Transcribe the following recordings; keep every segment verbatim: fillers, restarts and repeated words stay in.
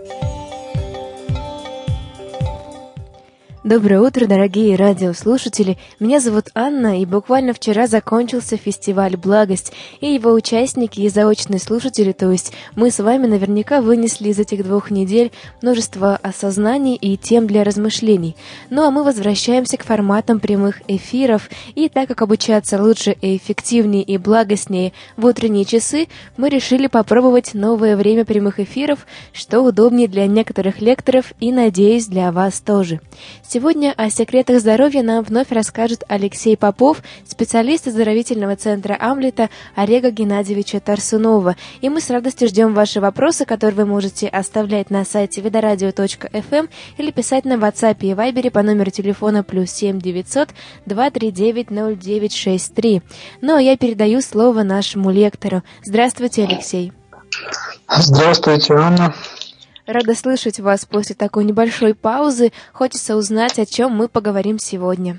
Доброе утро, дорогие радиослушатели! Меня зовут Анна, и буквально вчера закончился фестиваль «Благость», и его участники и заочные слушатели, то есть мы с вами, наверняка вынесли из этих двух недель множество осознаний и тем для размышлений. Ну а мы возвращаемся к форматам прямых эфиров, и так как обучаться лучше и эффективнее и благостнее в утренние часы, мы решили попробовать новое время прямых эфиров, что удобнее для некоторых лекторов и, надеюсь, для вас тоже. Сегодня о секретах здоровья нам вновь расскажет Алексей Попов, специалист оздоровительного центра Амлета Олега Геннадьевича Тарсунова. И мы с радостью ждем ваши вопросы, которые вы можете оставлять на сайте видорадио точка эф эм или писать на WhatsApp и Viber по номеру телефона плюс семь девятьсот два три девять ноль девять шесть три. Ну а я передаю слово нашему лектору. Здравствуйте, Алексей. Здравствуйте, Анна. Рада слышать вас после такой небольшой паузы. Хочется узнать, о чем мы поговорим сегодня.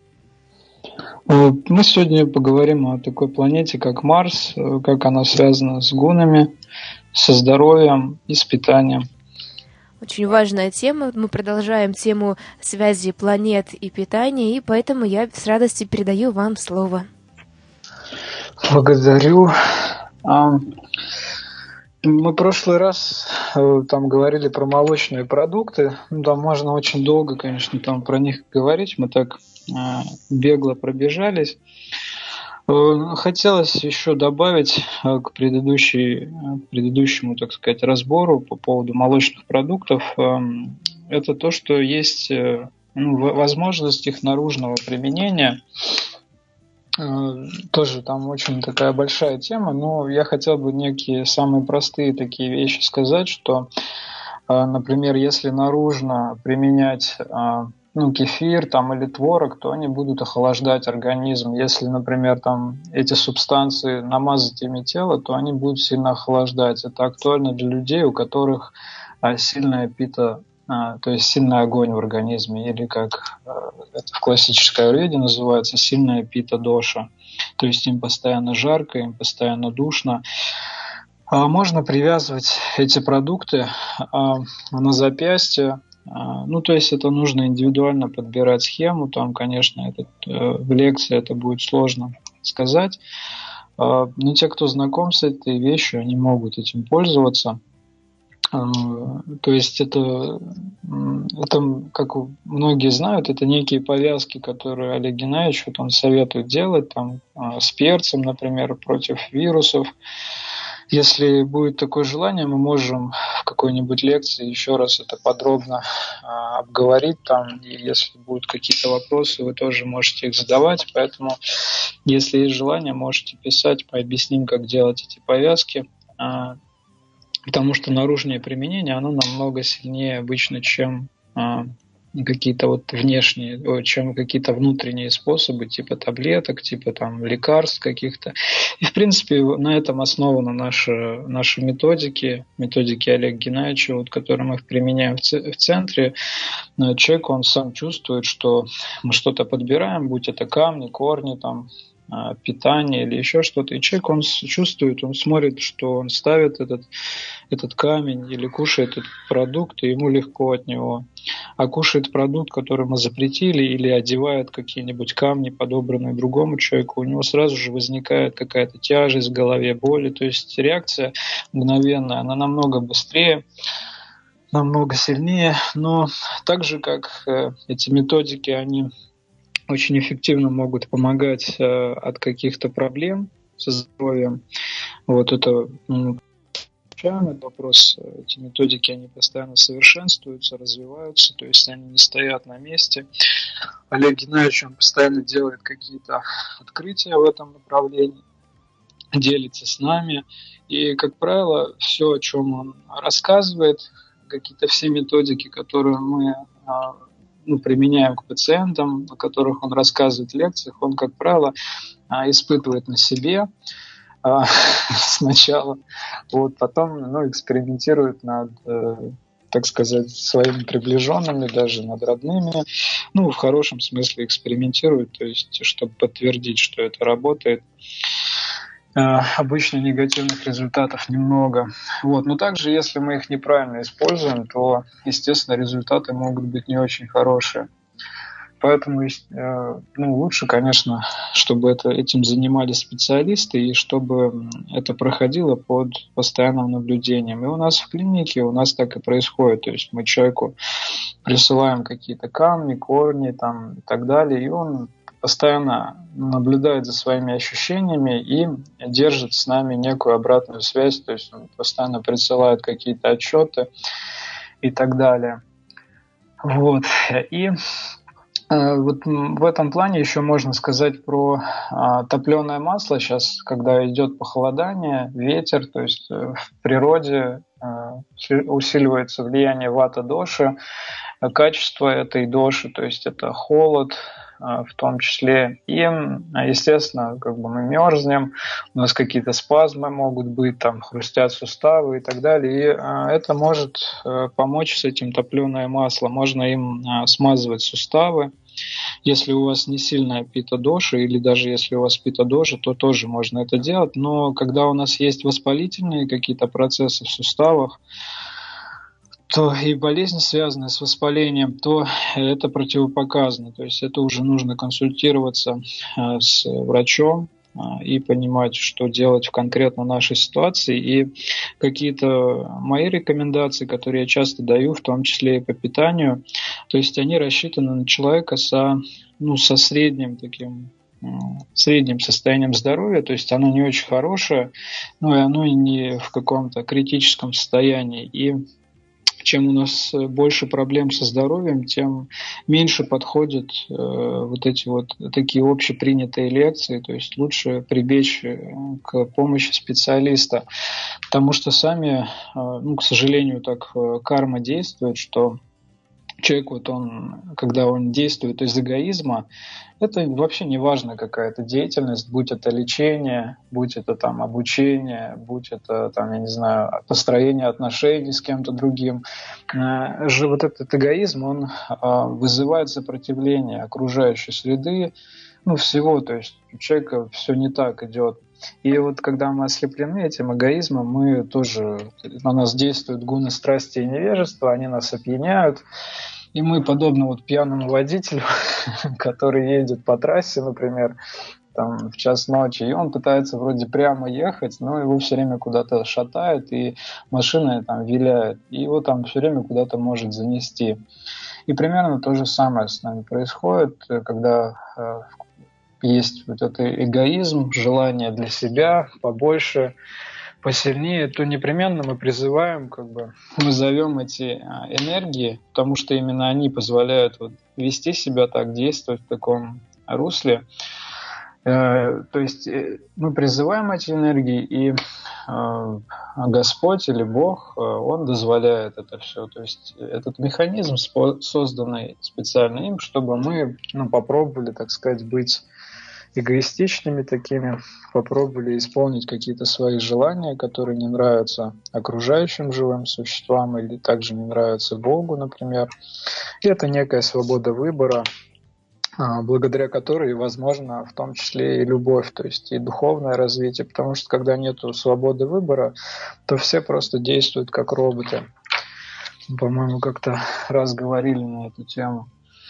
Мы сегодня поговорим о такой планете, как Марс, как она связана с гунами, со здоровьем и с питанием. Очень важная тема. Мы продолжаем тему связи планет и питания, и поэтому я с радостью передаю вам слово. Благодарю. Мы в прошлый раз там говорили про молочные продукты. Ну, там можно очень долго, конечно, там про них говорить. Мы так э, бегло пробежались. Э, хотелось еще добавить э, к предыдущей, э, предыдущему, так сказать, разбору по поводу молочных продуктов. Э, это то, что есть э, ну, возможность их наружного применения. Тоже там очень такая большая тема, но я хотел бы некие самые простые такие вещи сказать, что, например, если наружно применять ну, кефир там, или творог, то они будут охлаждать организм. Если, например, там, эти субстанции намазать ими тело, то они будут сильно охлаждать. Это актуально для людей, у которых сильная пита, то есть сильный огонь в организме, или как это в классической аюрведе называется, сильная пита-доша. То есть им постоянно жарко, им постоянно душно. Можно привязывать эти продукты на запястье. Ну, то есть это нужно индивидуально подбирать схему. Там, конечно, это, в лекции это будет сложно сказать. Но те, кто знаком с этой вещью, они могут этим пользоваться. То есть это, это, как многие знают, это некие повязки, которые Олег Геннадьевич вот он советует делать там, с перцем, например, против вирусов. Если будет такое желание, мы можем в какой-нибудь лекции еще раз это подробно а, обговорить. Там, и если будут какие-то вопросы, вы тоже можете их задавать. Поэтому, если есть желание, можете писать, пообъясним, как делать эти повязки. А, Потому что наружное применение, оно намного сильнее обычно, чем а, какие-то вот внешние, чем какие-то внутренние способы, типа таблеток, типа там лекарств каких-то. И, в принципе, на этом основаны наши, наши методики, методики Олега Геннадьевича, вот, которые мы применяем в, ц- в центре. Человек, он сам чувствует, что мы что-то подбираем, будь это камни, корни, там, питание или еще что-то. И человек, он чувствует, он смотрит, что он ставит этот, этот камень или кушает этот продукт, и ему легко от него. А кушает продукт, который мы запретили, или одевает какие-нибудь камни, подобранные другому человеку, у него сразу же возникает какая-то тяжесть в голове, боли. То есть реакция мгновенная, она намного быстрее, намного сильнее. Но так же, как эти методики, они очень эффективно могут помогать э, от каких-то проблем со здоровьем. Вот это, ну, этот вопрос. Эти методики, они постоянно совершенствуются, развиваются, то есть они не стоят на месте. Олег Геннадьевич, он постоянно делает какие-то открытия в этом направлении, делится с нами. И, как правило, все, о чем он рассказывает, какие-то все методики, которые мы ну, применяем к пациентам, о которых он рассказывает в лекциях, он, как правило, испытывает на себе сначала, вот, потом ну, экспериментирует над, так сказать, своими приближенными, даже над родными, ну, в хорошем смысле экспериментирует, то есть, чтобы подтвердить, что это работает. обычно негативных результатов немного. Вот. Но также, если мы их неправильно используем, то, естественно, результаты могут быть не очень хорошие. Поэтому ну, лучше, конечно, чтобы это, этим занимались специалисты и чтобы это проходило под постоянным наблюдением. И у нас в клинике у нас так и происходит. То есть мы человеку присылаем какие-то камни, корни там, и так далее, и он постоянно наблюдает за своими ощущениями и держит с нами некую обратную связь, то есть он постоянно присылает какие-то отчеты и так далее. Вот. И вот в этом плане еще можно сказать про а, топленое масло. Сейчас, когда идет похолодание, ветер, то есть в природе а, усиливается влияние вата-доши, качество этой доши, то есть это холод а, в том числе. И, естественно, как бы мы мерзнем, у нас какие-то спазмы могут быть, там хрустят суставы и так далее. И а, это может а, помочь с этим топленое масло. Можно им а, смазывать суставы. Если у вас не сильная пита-доша, или даже если у вас пита-доша, то тоже можно это делать. Но когда у нас есть воспалительные какие-то процессы в суставах, то и болезни, связанные с воспалением, то это противопоказано. То есть это уже нужно консультироваться с врачом и понимать, что делать в конкретно нашей ситуации. И какие-то мои рекомендации, которые я часто даю, в том числе и по питанию, то есть они рассчитаны на человека со, ну, со средним таким средним состоянием здоровья, то есть оно не очень хорошее, но и оно не в каком-то критическом состоянии. И чем у нас больше проблем со здоровьем, тем меньше подходят э, вот эти вот такие общепринятые лекции, то есть лучше прибечь к помощи специалиста, потому что сами, э, ну, к сожалению, так э, карма действует, что человек, вот он, когда он действует из эгоизма, это вообще не важно какая-то деятельность, будь это лечение, будь это там обучение, будь это там, я не знаю, построение отношений с кем-то другим. Же вот этот эгоизм, он вызывает сопротивление окружающей среды, ну, всего, то есть у человека все не так идет. И вот когда мы ослеплены этим эгоизмом, мы тоже, на нас действуют гуны страсти и невежества, они нас опьяняют. И мы, подобно вот пьяному водителю, который едет по трассе, например, там, в час ночи, и он пытается вроде прямо ехать, но его все время куда-то шатает, и машина там виляет, и его там все время куда-то может занести. И примерно то же самое с нами происходит, когда э, есть вот этот эгоизм, желание для себя побольше, посильнее, то непременно мы призываем, как бы, мы зовем эти энергии, потому что именно они позволяют вот вести себя так, действовать в таком русле. То есть мы призываем эти энергии, и Господь или Бог, Он дозволяет это все. То есть этот механизм, созданный специально им, чтобы мы, ну, попробовали, так сказать, быть эгоистичными такими, попробовали исполнить какие-то свои желания, которые не нравятся окружающим живым существам или также не нравятся Богу, например. И это некая свобода выбора, благодаря которой возможно в том числе и любовь, то есть и духовное развитие, потому что когда нет свободы выбора, то все просто действуют как роботы. По-моему, как-то раз говорили на эту тему.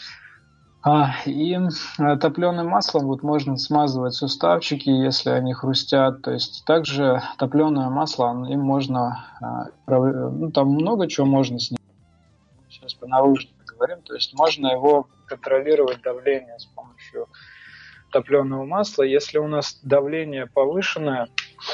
А, и топленым маслом вот можно смазывать суставчики, если они хрустят. То есть также топленое масло, им можно, ну, там много чего можно с ним. Сейчас по наружному говорим. То есть можно его контролировать давление с помощью топленого масла. Если у нас давление повышенное,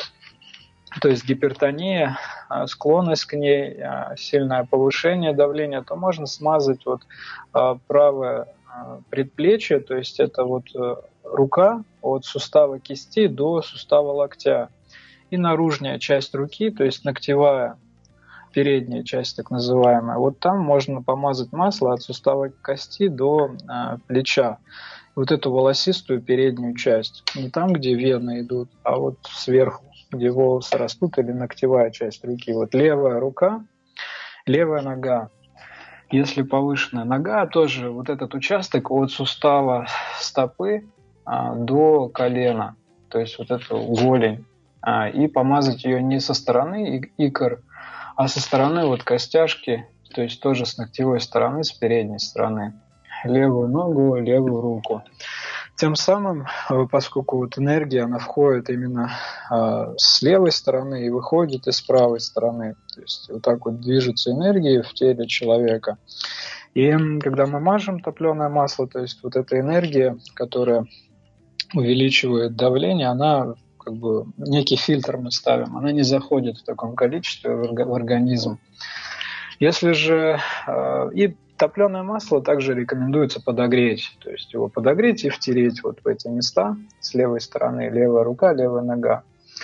то есть гипертония, склонность к ней, сильное повышение давления, то можно смазать вот правое предплечье, то есть это вот рука от сустава кисти до сустава локтя. И наружная часть руки, то есть ногтевая, передняя часть так называемая, вот там можно помазать масло от сустава кости до а, плеча. Вот эту волосистую переднюю часть. Не там, где вены идут, а вот сверху, где волосы растут, или ногтевая часть руки. Вот левая рука, левая нога. Если повышенная нога, тоже вот этот участок от сустава стопы а, до колена, то есть вот эту голень. и помазать ее не со стороны икр, а со стороны вот костяшки, то есть тоже с ногтевой стороны, с передней стороны. Левую ногу, левую руку. Тем самым, поскольку вот энергия, она входит именно э, с левой стороны и выходит из правой стороны, то есть вот так вот движется энергия в теле человека. И когда мы мажем топленое масло, то есть вот эта энергия, которая увеличивает давление, она как бы некий фильтр мы ставим, она не заходит в таком количестве в организм. Если же э, и топленое масло также рекомендуется подогреть, то есть его подогреть и втереть вот в эти места с левой стороны, левая рука, левая нога.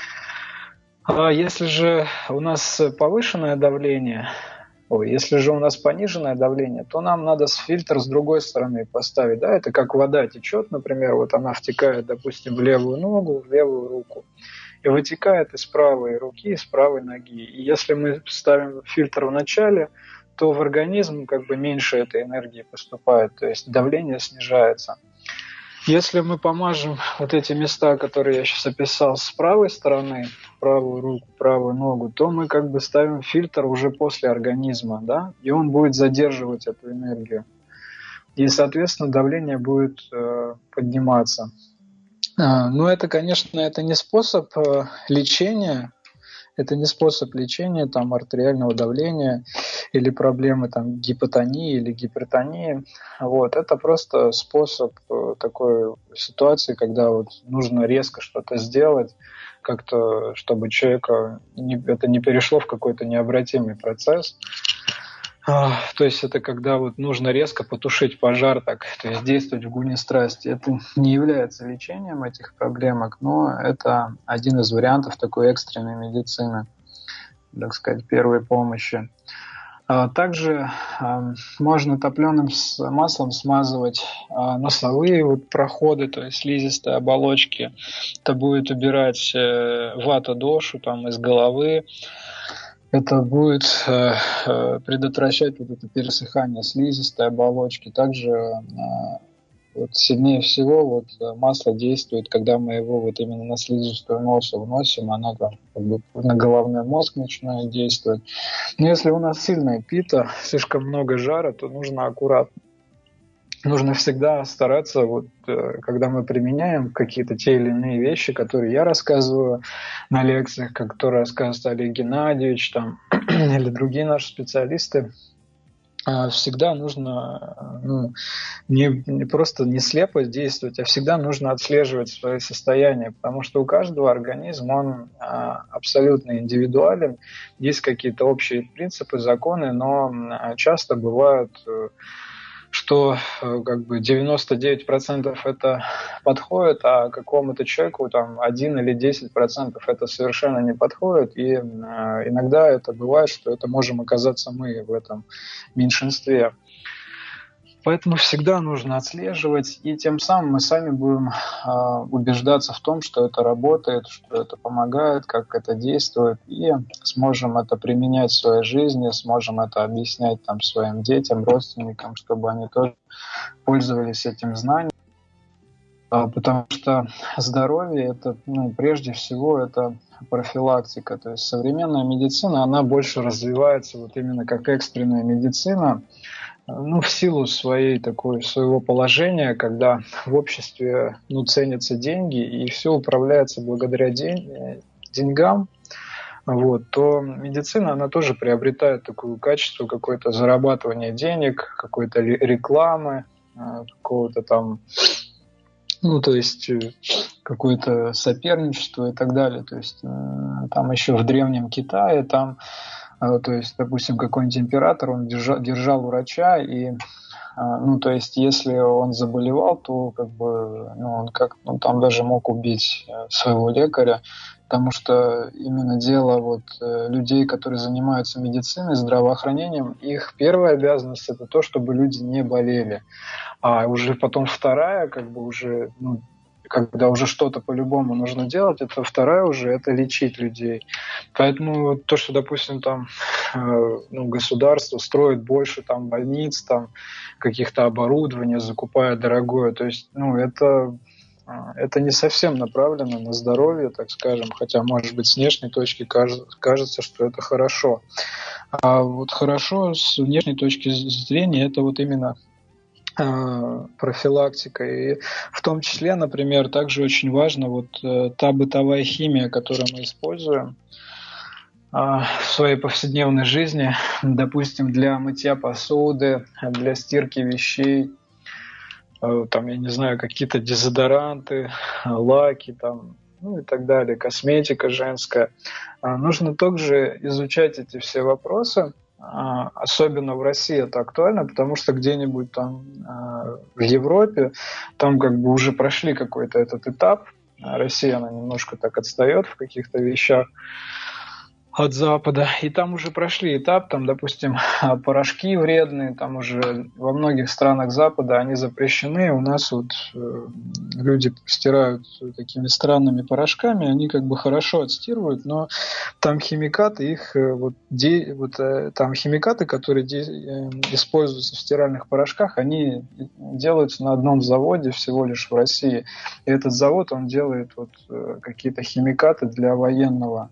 А если же у нас повышенное давление, ой, если же у нас пониженное давление, то нам надо фильтр с другой стороны поставить, да, это как вода течет, например, вот она втекает, допустим, в левую ногу, в левую руку, и вытекает из правой руки, из правой ноги. И если мы ставим фильтр в начале, то в организм как бы меньше этой энергии поступает, то есть давление снижается. Если мы помажем вот эти места, которые я сейчас описал, с правой стороны, правую руку, правую ногу, то мы как бы ставим фильтр уже после организма, да, и он будет задерживать эту энергию. И, соответственно, давление будет э, подниматься. А, но это, конечно, это не способ э, лечения, это не способ лечения там, артериального давления или проблемы там, гипотонии или гипертонии. Вот. Это просто способ такой ситуации, когда вот нужно резко что-то сделать, как-то, чтобы человека не, это не перешло в какой-то необратимый процесс. То есть это когда вот нужно резко потушить пожар, так, то есть действовать в гуне страсти. Это не является лечением этих проблемок, но это один из вариантов такой экстренной медицины, так сказать, первой помощи. Также можно топленым маслом смазывать носовые вот проходы, то есть слизистые оболочки. Это будет убирать вата-дошу там из головы. Это будет э, предотвращать вот это пересыхание слизистой оболочки. Также э, вот сильнее всего вот масло действует, когда мы его вот именно на слизистую носу вносим, оно там как бы на головной мозг начинает действовать. Но если у нас сильная пита, слишком много жара, то нужно аккуратно. Нужно всегда стараться, вот, когда мы применяем какие-то те или иные вещи, которые я рассказываю на лекциях, которые рассказывает Олег Геннадьевич там, или другие наши специалисты, всегда нужно ну, не, не просто не слепо действовать, а всегда нужно отслеживать свои состояния, потому что у каждого организма он абсолютно индивидуален, есть какие-то общие принципы, законы, но часто бывают... что как бы девяносто девять процентов это подходит, а какому-то человеку там один или десять процентов это совершенно не подходит. И иногда это бывает, что это можем оказаться мы в этом меньшинстве. Поэтому всегда нужно отслеживать, и тем самым мы сами будем э, убеждаться в том, что это работает, что это помогает, как это действует, и сможем это применять в своей жизни, сможем это объяснять там, своим детям, родственникам, чтобы они тоже пользовались этим знанием. А, потому что здоровье, это, ну, прежде всего, это профилактика. То есть современная медицина, она больше развивается вот именно как экстренная медицина, ну, в силу своей такой, своего положения, когда в обществе ну, ценятся деньги и все управляется благодаря день, деньгам, вот, то медицина, она тоже приобретает такое качество, какое-то зарабатывание денег, какой-то рекламы, какого-то там, ну, то есть какое-то соперничество и так далее. То есть там еще в Древнем Китае, там то есть, допустим, какой-нибудь император, он держал, держал врача, и, ну, то есть, если он заболевал, то, как бы, ну, он как, ну, там даже мог убить своего лекаря, потому что именно дело вот людей, которые занимаются медициной, здравоохранением, их первая обязанность – это то, чтобы люди не болели, а уже потом вторая, как бы, уже, ну, когда уже что-то по-любому нужно делать, это вторая уже, это лечить людей. Поэтому то, что, допустим, там э, ну, государство строит больше там больниц, там каких-то оборудований, закупает дорогое, то есть, ну, это это не совсем направлено на здоровье, так скажем, хотя, может быть, с внешней точки кажется, что это хорошо. А вот хорошо с внешней точки зрения это вот именно профилактика. И в том числе, например, также очень важно вот та бытовая химия, которую мы используем в своей повседневной жизни, допустим, для мытья посуды, для стирки вещей, там, я не знаю, какие-то дезодоранты, лаки, там, ну и так далее, косметика женская. Нужно также изучать эти все вопросы. Особенно в России это актуально, потому что где-нибудь там в Европе там как бы уже прошли какой-то этот этап. Россия, она немножко так отстает в каких-то вещах от Запада, и там уже прошли этап, там, допустим, порошки вредные, там уже во многих странах Запада они запрещены, у нас вот э, люди стирают такими странными порошками, они как бы хорошо отстирывают, но там химикаты, их э, вот, де, вот э, там химикаты, которые де, э, используются в стиральных порошках, они делаются на одном заводе всего лишь в России, и этот завод, он делает вот э, какие-то химикаты для военного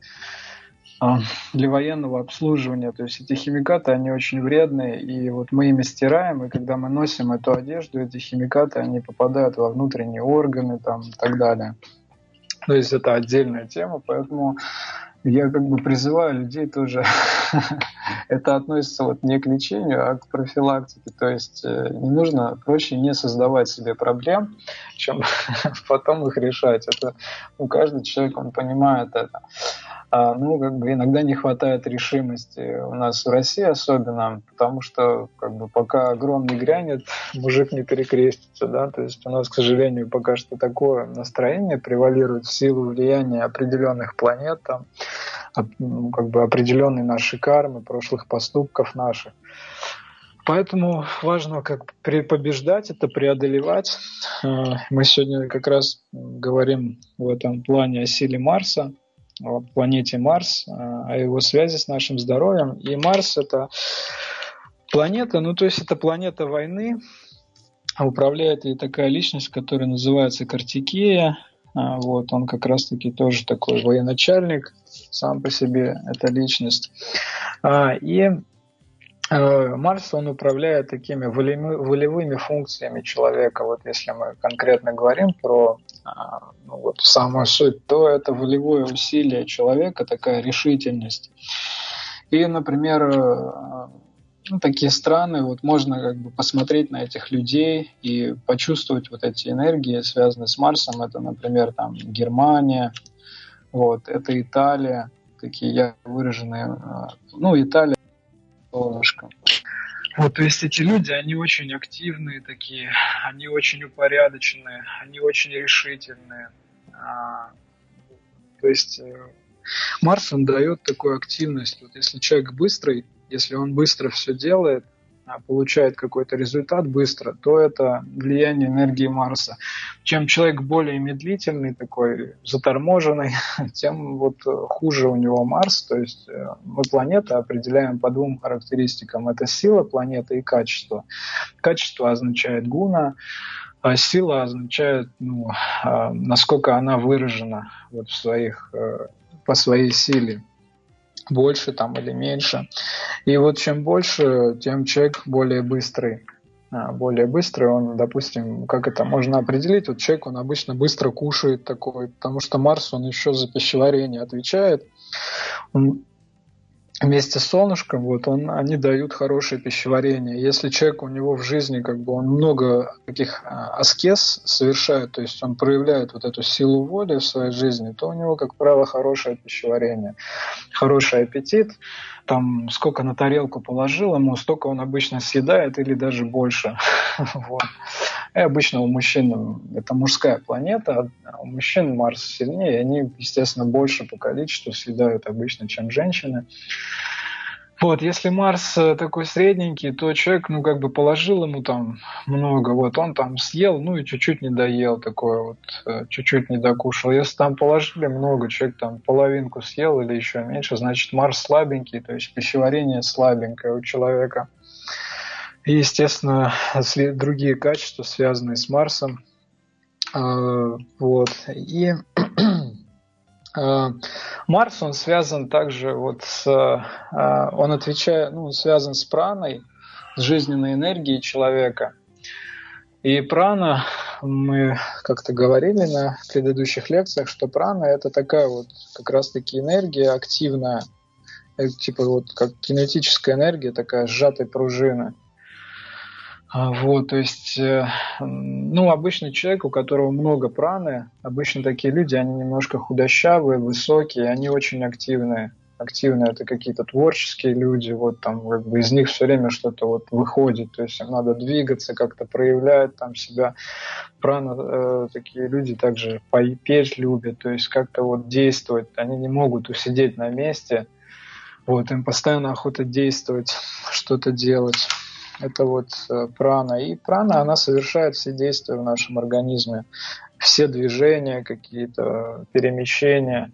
для военного обслуживания. То есть эти химикаты, они очень вредные, и вот мы ими стираем, и когда мы носим эту одежду, эти химикаты, они попадают во внутренние органы там, и так далее. То есть это отдельная тема, поэтому я как бы призываю людей тоже, это относится вот не к лечению, а к профилактике. То есть не нужно, проще не создавать себе проблем, чем потом их решать. Это ну, каждый человек, он понимает это. А, ну, как бы иногда не хватает решимости у нас в России особенно, потому что как бы пока гром не грянет, мужик не перекрестится, да, то есть у нас, к сожалению, пока что такое настроение превалирует в силу влияния определенных планет, там, ну, как бы определенной нашей кармы, прошлых поступков наших. Поэтому важно как побеждать это, преодолевать. Мы сегодня как раз говорим в этом плане о силе Марса, о планете Марс, о его связи с нашим здоровьем. И Марс – это планета, ну то есть это планета войны, управляет ей такая личность, которая называется Картикея. Вот, он как раз-таки тоже такой военачальник, сам по себе эта личность. И Марс, он управляет такими волевыми функциями человека. Вот если мы конкретно говорим про ну, вот самую суть, то это волевое усилие человека, такая решительность. И, например, ну, такие страны, вот можно как бы посмотреть на этих людей и почувствовать вот эти энергии, связанные с Марсом. Это, например, там Германия, вот, это Италия, такие ярко выраженные, ну, Италия, солнышко. Вот, то есть эти люди, они очень активные такие, они очень упорядоченные, они очень решительные. А, то есть Марс, он дает такую активность. Вот если человек быстрый, если он быстро все делает, получает какой-то результат быстро, то это влияние энергии Марса. Чем человек более медлительный, такой заторможенный, тем вот хуже у него Марс. То есть мы планеты определяем по двум характеристикам. Это сила планеты и качество. Качество означает гуна, а сила означает, ну, насколько она выражена вот в своих, по своей силе. Больше там или меньше. И вот чем больше, тем человек более быстрый. Более быстрый он, допустим, как это можно определить? Вот человек, он обычно быстро кушает такой, потому что Марс, он еще за пищеварение отвечает. Он вместе с солнышком, вот он, они дают хорошее пищеварение. Если человек, у него в жизни, как бы он много таких аскез совершает, то есть он проявляет вот эту силу воли в своей жизни, то у него, как правило, хорошее пищеварение, хороший аппетит. Там сколько на тарелку положил ему, столько он обычно съедает или даже больше. Вот. И обычно у мужчин это мужская планета, а у мужчин Марс сильнее, и они, естественно, больше по количеству съедают обычно, чем женщины. Вот, если Марс такой средненький, то человек, ну, как бы положил ему там много, вот, он там съел, ну, и чуть-чуть не доел, такое вот, чуть-чуть не докушал. Если там положили много, человек там половинку съел или еще меньше, значит, Марс слабенький, то есть пищеварение слабенькое у человека. И, естественно, другие качества, связанные с Марсом, Вот. И Марс, он связан также вот с... Он отвечает, ну, связан с праной, с жизненной энергией человека. И прана, мы как-то говорили на предыдущих лекциях, что прана – это такая вот как раз-таки энергия активная, типа вот как кинетическая энергия, такая сжатой пружины. Вот, то есть, ну, обычный человек, у которого много праны, обычно такие люди, они немножко худощавые, высокие, они очень активные. Активные это какие-то творческие люди, вот там как бы из них все время что-то вот выходит, то есть им надо двигаться, как-то проявлять там себя. Прана, э, такие люди также петь любят, то есть как-то вот действовать, они не могут усидеть на месте, вот им постоянно охота действовать, что-то делать. Это вот прана. И прана, она совершает все действия в нашем организме. Все движения, какие-то перемещения.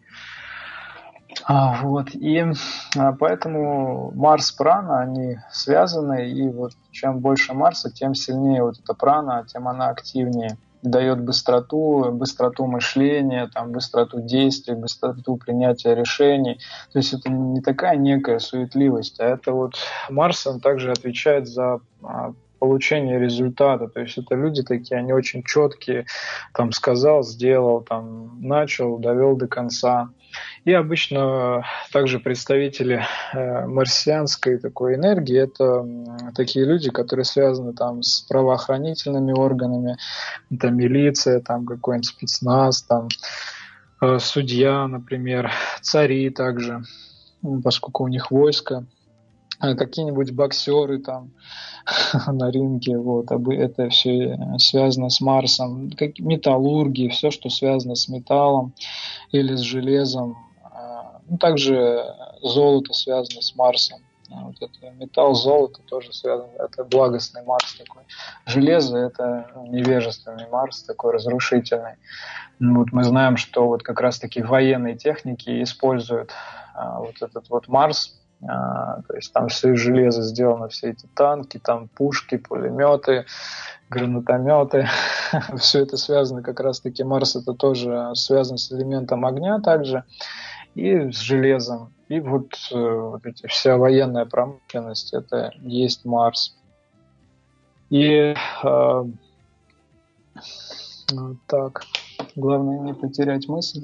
А, вот. И а, поэтому Марс, прана, они связаны. И вот чем больше Марса, тем сильнее вот эта прана, тем она активнее. Дает быстроту, быстроту мышления, там, быстроту действий, быстроту принятия решений. То есть это не такая некая суетливость, а это вот Марс, он также отвечает за а, получение результата. То есть это люди такие, они очень четкие, там, сказал, сделал, там, начал, довел до конца. И обычно также представители э, марсианской такой энергии – это такие люди, которые связаны там с правоохранительными органами, там милиция, там какой-нибудь спецназ, там э, судья, например, цари также, поскольку у них войско, э, какие-нибудь боксеры там на ринге, вот, это все связано с Марсом, как металлурги, все, что связано с металлом или с железом. Ну, также золото связано с Марсом. Вот это металл, золото тоже связано. Это благостный Марс такой. Железо – это невежественный Марс, такой разрушительный. Вот мы знаем, что вот как раз-таки военные техники используют а, вот этот вот Марс. А, то есть там все из железа сделано, все эти танки, там пушки, пулеметы, гранатометы. Все это связано как раз-таки. Марс – это тоже связан с элементом огня также. И с железом. И вот, вот эти, вся военная промышленность – это есть Марс. И э, так, главное не потерять мысль.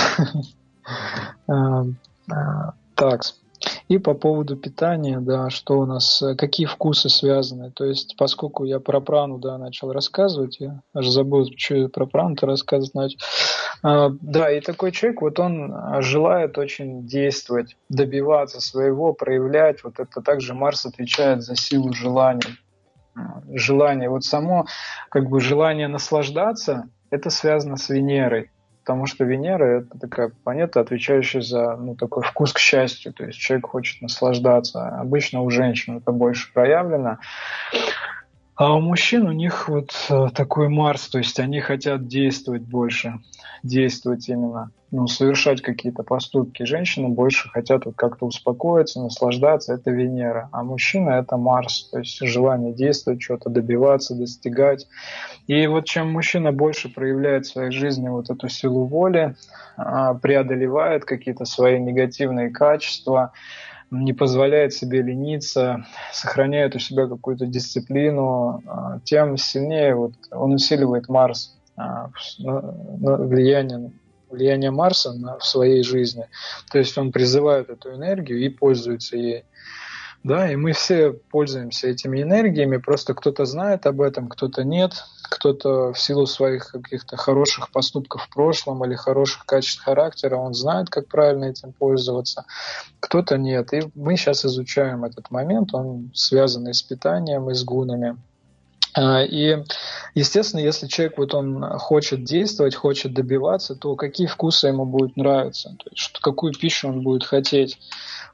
Так. И по поводу питания, да, что у нас, какие вкусы связаны. То есть, поскольку я про прану, да, начал рассказывать, я аж забыл, что я про прану-то рассказывать начал. А, да, и такой человек, вот он желает очень действовать, добиваться своего, проявлять. Вот это также Марс отвечает за силу желаний. Желание, вот само, как бы желание наслаждаться, это связано с Венерой. Потому что Венера – это такая планета, отвечающая за, ну, такой вкус к счастью. То есть человек хочет наслаждаться. Обычно у женщин это больше проявлено. А у мужчин у них вот такой Марс, то есть они хотят действовать больше, действовать именно, ну, совершать какие-то поступки. Женщины больше хотят вот как-то успокоиться, наслаждаться, это Венера. А мужчина – это Марс, то есть желание действовать, что-то добиваться, достигать. И вот чем мужчина больше проявляет в своей жизни вот эту силу воли, преодолевает какие-то свои негативные качества, не позволяет себе лениться, сохраняет у себя какую-то дисциплину, тем сильнее вот он усиливает Марс, влияние, влияние Марса в своей жизни. То есть он призывает эту энергию и пользуется ей. Да, и мы все пользуемся этими энергиями, просто кто-то знает об этом, кто-то нет, кто-то в силу своих каких-то хороших поступков в прошлом или хороших качеств характера, он знает, как правильно этим пользоваться, кто-то нет. И мы сейчас изучаем этот момент, он связан и с питанием, и с гунами. И, естественно, если человек вот он хочет действовать, хочет добиваться, то какие вкусы ему будут нравиться, то есть какую пищу он будет хотеть.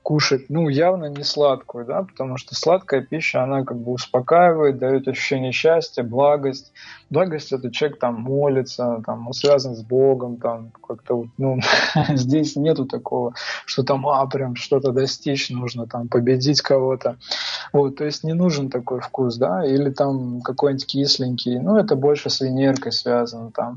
кушать, ну, явно не сладкую, да, потому что сладкая пища, она как бы успокаивает, дает ощущение счастья, благость. Благость – это человек там молится, там, он связан с Богом, там, как-то, ну, здесь нету такого, что там, а, прям что-то достичь нужно, там, победить кого-то. Вот, то есть не нужен такой вкус, да, или там какой-нибудь кисленький, ну, это больше с Венеркой связано там.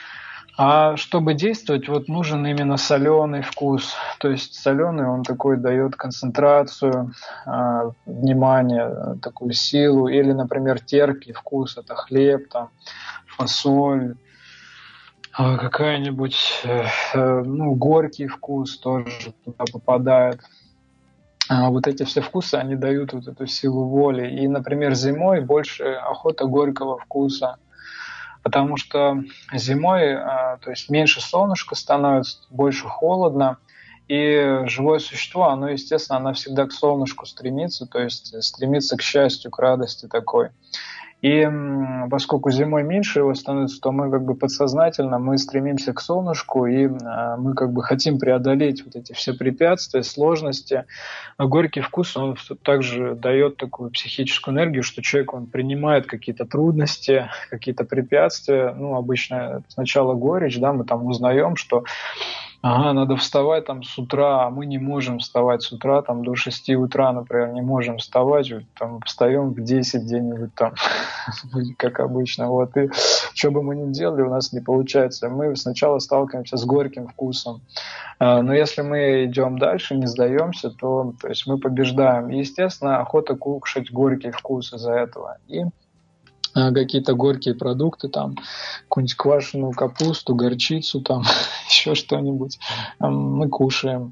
А чтобы действовать, вот нужен именно соленый вкус. То есть соленый, он такой дает концентрацию, э, внимание, такую силу. Или, например, терпкий вкус, это хлеб, там, фасоль, э, какая-нибудь, э, э, ну, горький вкус тоже туда попадает. А вот эти все вкусы, они дают вот эту силу воли. И, например, зимой больше охота горького вкуса. Потому что зимой, то есть меньше солнышка становится, больше холодно, и живое существо, оно, естественно, оно всегда к солнышку стремится, то есть стремится к счастью, к радости такой. И поскольку зимой меньше его становится, то мы как бы подсознательно мы стремимся к солнышку, и мы как бы хотим преодолеть вот эти все препятствия, сложности. А горький вкус, он также дает такую психическую энергию, что человек, он принимает какие-то трудности, какие-то препятствия. Ну, обычно сначала горечь, да, мы там узнаем, что ага, надо вставать там с утра, а мы не можем вставать с утра, там до шести утра, например, не можем вставать, там встаем в десять где-нибудь там, как обычно, вот, и что бы мы ни делали, у нас не получается. Мы сначала сталкиваемся с горьким вкусом, но если мы идем дальше, не сдаемся, то, то есть мы побеждаем. И, естественно, охота кушать горький вкус из-за этого. И какие-то горькие продукты, там, какую-нибудь квашеную капусту, горчицу, там, еще что-нибудь мы кушаем.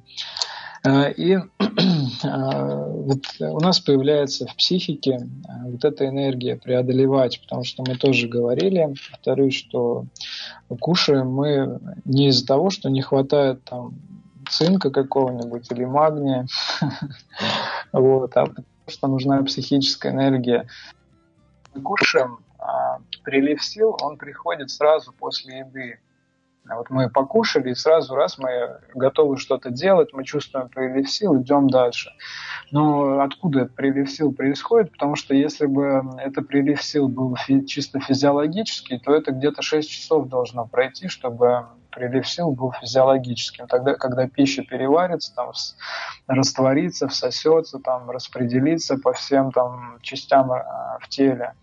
И вот у нас появляется в психике вот эта энергия преодолевать, потому что мы тоже говорили, повторюсь, что кушаем мы не из-за того, что не хватает там цинка какого-нибудь или магния, вот, а потому что нужна психическая энергия. Мы кушаем, а прилив сил, он приходит сразу после еды. Вот мы покушали, и сразу раз мы готовы что-то делать, мы чувствуем прилив сил, идем дальше. Но откуда этот прилив сил происходит? Потому что если бы этот прилив сил был фи- чисто физиологический, то это где-то шесть часов должно пройти, чтобы прилив сил был физиологическим. Тогда, когда пища переварится, там, растворится, всосется, там, распределится по всем там, частям в теле.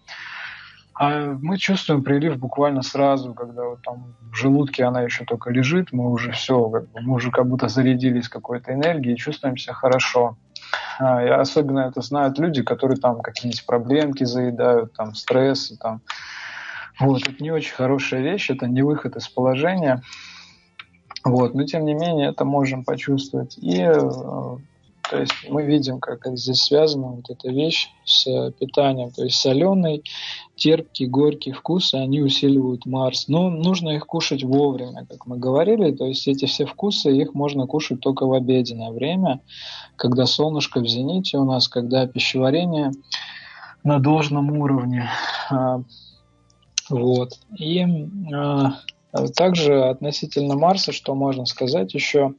А мы чувствуем прилив буквально сразу, когда вот там в желудке она еще только лежит, мы уже все, как бы, мы уже как будто зарядились какой-то энергией и чувствуем себя хорошо. И особенно это знают люди, которые там какие-нибудь проблемки заедают, там стрессы, там. Вот, это не очень хорошая вещь, это не выход из положения. Вот, но тем не менее это можем почувствовать. И то есть мы видим, как здесь связана вот эта вещь с питанием. То есть соленый, терпкий, горький вкусы, они усиливают Марс. Но нужно их кушать вовремя, как мы говорили. То есть эти все вкусы, их можно кушать только в обеденное время, когда солнышко в зените у нас, когда пищеварение на должном уровне. Вот. И также относительно Марса, что можно сказать еще...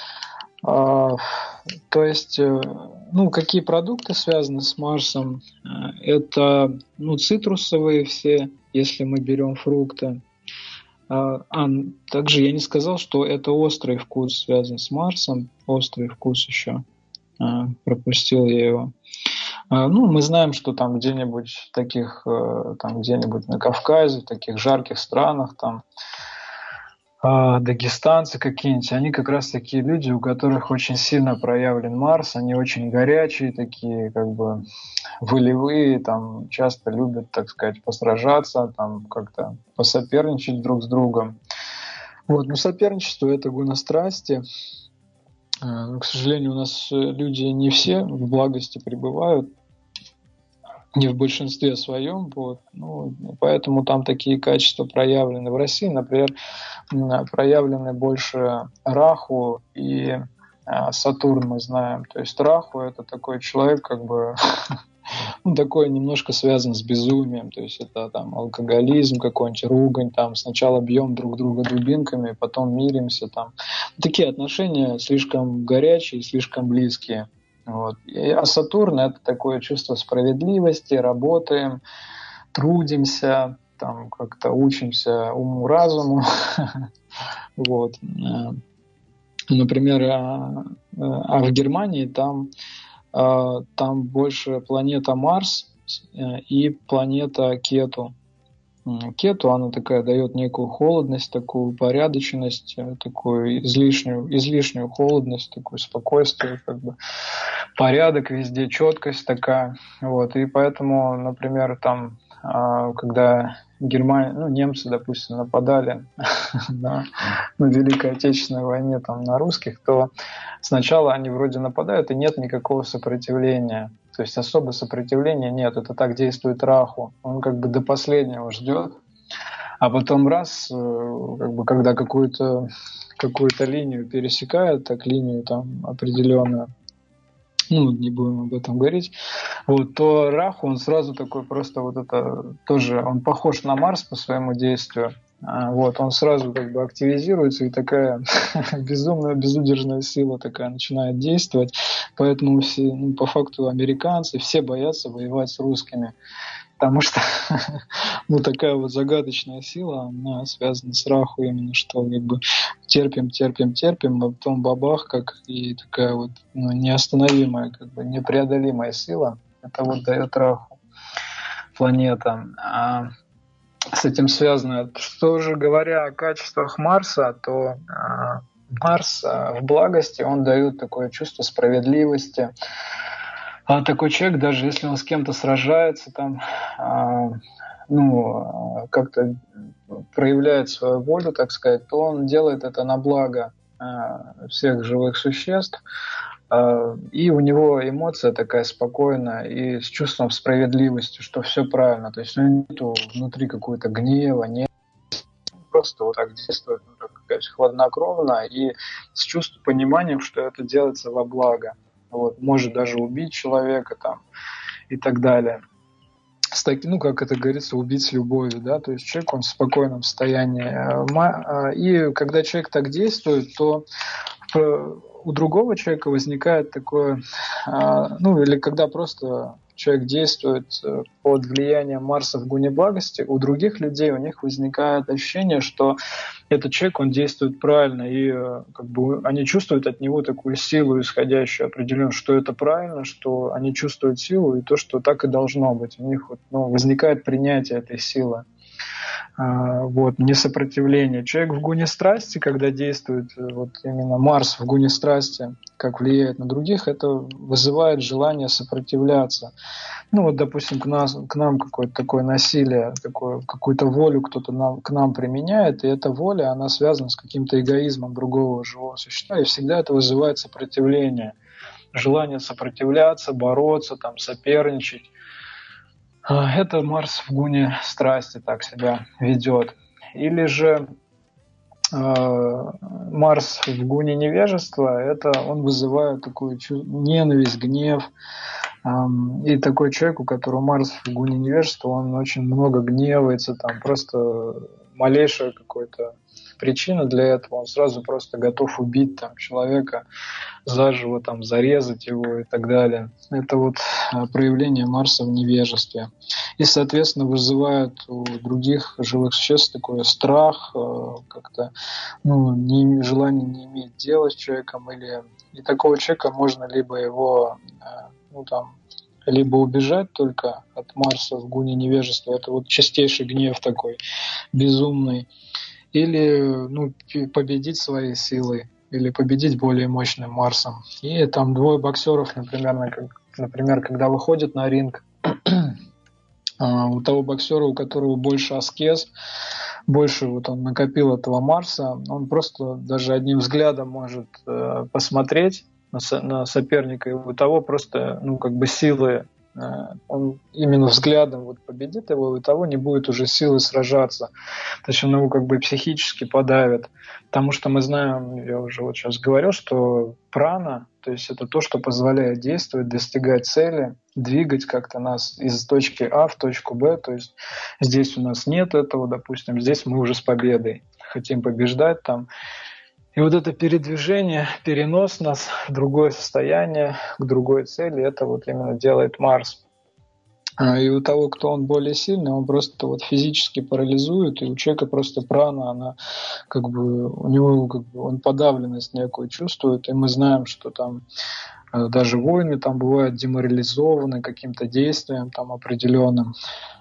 То есть, ну, какие продукты связаны с Марсом? Это, ну, цитрусовые все, если мы берем фрукты. А, также я не сказал, что это острый вкус связан с Марсом. Острый вкус еще. А, пропустил я его. А, ну, мы знаем, что там где-нибудь таких, там где-нибудь на Кавказе, в таких жарких странах, там, дагестанцы какие-нибудь, они как раз такие люди, у которых очень сильно проявлен Марс, они очень горячие такие, как бы волевые, там часто любят, так сказать, посражаться, там как-то посоперничать друг с другом. Вот, но соперничество – это гуна страсти. К сожалению, у нас люди не все в благости пребывают, не в большинстве своем, вот. Ну, поэтому там такие качества проявлены. В России, например, проявлены больше Раху и Сатурн, мы знаем. То есть Раху – это такой человек, как бы ну, такое немножко связано с безумием, то есть это там алкоголизм какой-нибудь, ругань, там сначала бьем друг друга дубинками, потом миримся, там такие отношения слишком горячие, слишком близкие. Вот. А Сатурн — это такое чувство справедливости, работаем, трудимся, там как-то учимся уму-разуму. Вот. Например, а в Германии там, там больше планета Марс и планета Кету. Кету, она такая дает некую холодность, такую упорядоченность, такую излишнюю, излишнюю холодность, такое спокойствие, как бы порядок везде, четкость такая. Вот. И поэтому, например, там, когда Германия, ну, немцы, допустим, нападали на, на Великой Отечественной войне там, на русских, то сначала они вроде нападают, и нет никакого сопротивления. То есть особо сопротивления нет, это так действует Раху. Он как бы до последнего ждет, а потом раз, как бы, когда какую-то какую-то линию пересекает, так линию там определенную, ну, не будем об этом говорить, вот, то Раху, он сразу такой просто вот это тоже, он похож на Марс по своему действию. Вот, он сразу как бы активизируется, и такая безумная, безудержная сила такая начинает действовать. Поэтому все, ну, по факту американцы все боятся воевать с русскими. Потому что ну, такая вот загадочная сила, она связана с Раху именно, что как бы терпим, терпим, терпим, а потом бабах, как и такая вот ну, неостановимая, как бы непреодолимая сила. Это вот дает Раху планета. А с этим связано. Что же говоря о качествах Марса, то а, Марс а, в благости, он дает такое чувство справедливости. А такой человек, даже если он с кем-то сражается, там, а, ну, как-то проявляет свою волю, так сказать, то он делает это на благо а, всех живых существ. И у него эмоция такая спокойная и с чувством справедливости, что все правильно. То есть у него нету внутри какого-то гнева, нет. Просто вот так действует, ну, так сказать, хладнокровно и с чувством, пониманием, что это делается во благо. Вот, может даже убить человека там и так далее. С таки, ну, как это говорится, убить с любовью, да, то есть человек, он в спокойном состоянии. И когда человек так действует, то у другого человека возникает такое, ну, или когда просто человек действует под влиянием Марса в гуне благости, у других людей, у них возникает ощущение, что этот человек, он действует правильно, и как бы они чувствуют от него такую силу, исходящую определенно, что это правильно, что они чувствуют силу, и то, что так и должно быть. У них вот, ну, возникает принятие этой силы. Вот, несопротивление. Человек в гуне страсти, когда действует вот именно Марс в гуне страсти, как влияет на других, это вызывает желание сопротивляться. Ну вот, допустим, к, нас, к нам какое-то такое насилие, такое, какую-то волю кто-то нам, к нам применяет, и эта воля, она связана с каким-то эгоизмом другого живого существа, и всегда это вызывает сопротивление. Желание сопротивляться, бороться, там, соперничать. Это Марс в гуне страсти так себя ведет. Или же э, Марс в гуне невежества, это он вызывает такую ненависть, гнев. Эм, и такой человек, у которого Марс в гуне невежества, он очень много гневается, там просто малейшая какая-то причина для этого, он сразу просто готов убить там человека, заживо там зарезать его и так далее. Это вот проявление Марса в невежестве. И, соответственно, вызывает у других живых существ такой страх, как-то ну, не, желание не иметь дела с человеком. Или... И такого человека можно либо его ну, там, либо убежать только от Марса в гуне невежества, это вот чистейший гнев такой, безумный, или ну, победить своей силой, или победить более мощным Марсом. И там двое боксеров, например, например когда выходят на ринг, у того боксера, у которого больше аскез, больше вот он накопил этого Марса, он просто даже одним взглядом может посмотреть на соперника, и у того просто ну, как бы силы, он именно взглядом вот победит его, и у того не будет уже силы сражаться. То есть он его как бы психически подавит. Потому что мы знаем, я уже вот сейчас говорил, что прана, то есть это то, что позволяет действовать, достигать цели, двигать как-то нас из точки А в точку Б. То есть здесь у нас нет этого, допустим, здесь мы уже с победой хотим побеждать там. И вот это передвижение, перенос нас в другое состояние, к другой цели, это вот именно делает Марс. И у того, кто он более сильный, он просто вот физически парализует, и у человека просто прана, она как бы, у него как бы он подавленность некую чувствует, и мы знаем, что там даже воины там бывают деморализованы каким-то действием там определенным.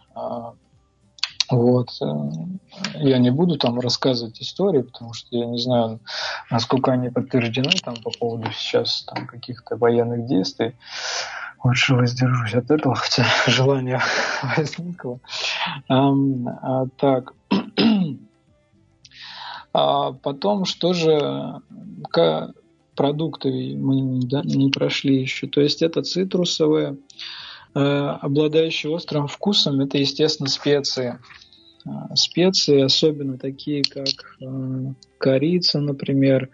Вот. Я не буду там рассказывать истории, потому что я не знаю, насколько они подтверждены там по поводу сейчас там каких-то военных действий. Лучше воздержусь от этого, хотя желание возникло. А, а, так. А потом, что же, к продукты мы да, не прошли еще. То есть это цитрусовые, обладающие острым вкусом, это, естественно, специи. Специи, особенно такие, как корица, например,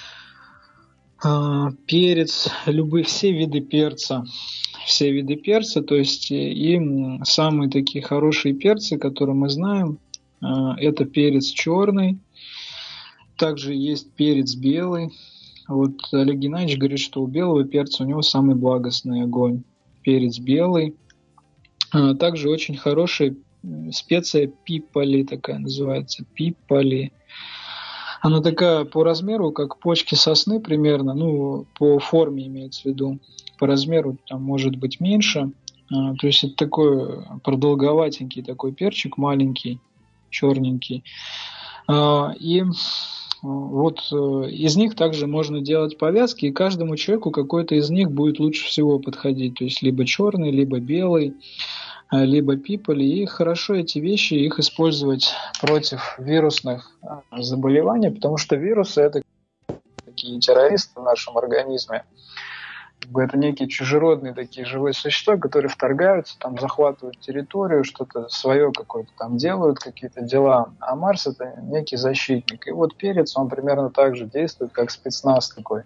перец, любые, все виды перца. Все виды перца, то есть и самые такие хорошие перцы, которые мы знаем, это перец черный, также есть перец белый. Вот Олег Геннадьевич говорит, что у белого перца у него самый благостный огонь. Перец белый. Также очень хорошая специя пипали, такая называется, пипали. Она такая по размеру, как почки сосны примерно, ну, по форме имеется в виду. По размеру там может быть меньше. То есть это такой продолговатенький такой перчик, маленький, черненький. И вот из них также можно делать повязки, и каждому человеку какой-то из них будет лучше всего подходить. То есть либо черный, либо белый, либо пиполи. И хорошо эти вещи, их использовать против вирусных заболеваний, потому что вирусы – это такие террористы в нашем организме. Это некие чужеродные такие живые существа, которые вторгаются, там, захватывают территорию, что-то свое какое-то там делают, какие-то дела. А Марс – это некий защитник. И вот перец, он примерно так же действует, как спецназ такой.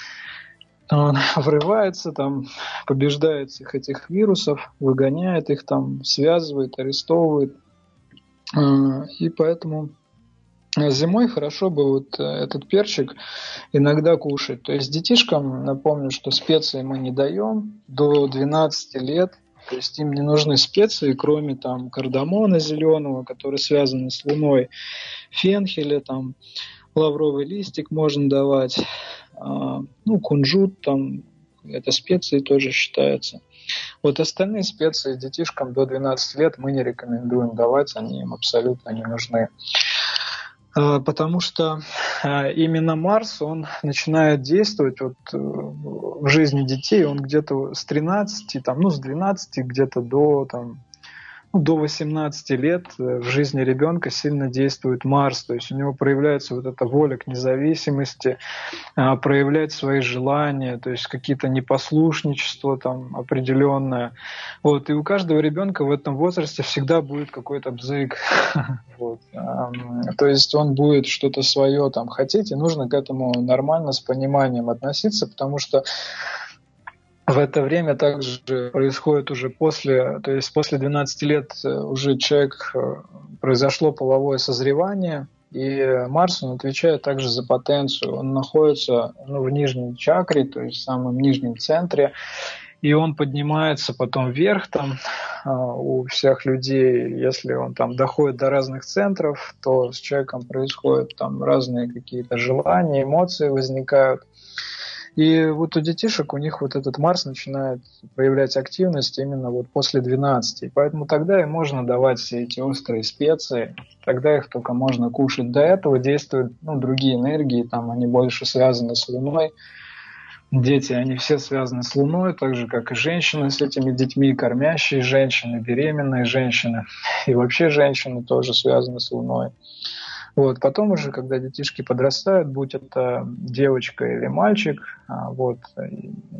Он врывается, там, побеждает всех этих вирусов, выгоняет их, там, связывает, арестовывает. И поэтому зимой хорошо бы вот этот перчик иногда кушать. То есть детишкам, напомню, что специи мы не даем до двенадцати лет. То есть им не нужны специи, кроме там кардамона зеленого, который связан с луной, фенхеля, там, лавровый листик можно давать, ну, кунжут, там, это специи тоже считается. Вот остальные специи детишкам до двенадцати лет мы не рекомендуем давать, они им абсолютно не нужны. Потому что именно Марс, он начинает действовать вот в жизни детей, он где-то с тринадцати, там, ну, с двенадцати где-то до, там, ну, до восемнадцати лет в жизни ребенка сильно действует Марс, то есть у него проявляется вот эта воля к независимости, проявлять свои желания, то есть какие-то непослушничества там определенное. Вот, и у каждого ребенка в этом возрасте всегда будет какой-то бзык. Вот. То есть он будет что-то свое там хотеть, и нужно к этому нормально, с пониманием относиться, потому что в это время также происходит уже после, то есть после двенадцати лет уже человек, произошло половое созревание, и Марс, он отвечает также за потенцию. Он находится, ну, в нижней чакре, то есть в самом нижнем центре, и он поднимается потом вверх там у всех людей. Если он там доходит до разных центров, то с человеком происходят там разные какие-то желания, эмоции возникают. И вот у детишек, у них вот этот Марс начинает проявлять активность именно вот после двенадцати. И поэтому тогда и можно давать все эти острые специи, тогда их только можно кушать. До этого действуют, ну, другие энергии, там они больше связаны с Луной. Дети, они все связаны с Луной, так же, как и женщины с этими детьми, кормящие женщины, беременные женщины. И вообще женщины тоже связаны с Луной. Вот. Потом уже, когда детишки подрастают, будь это девочка или мальчик, вот,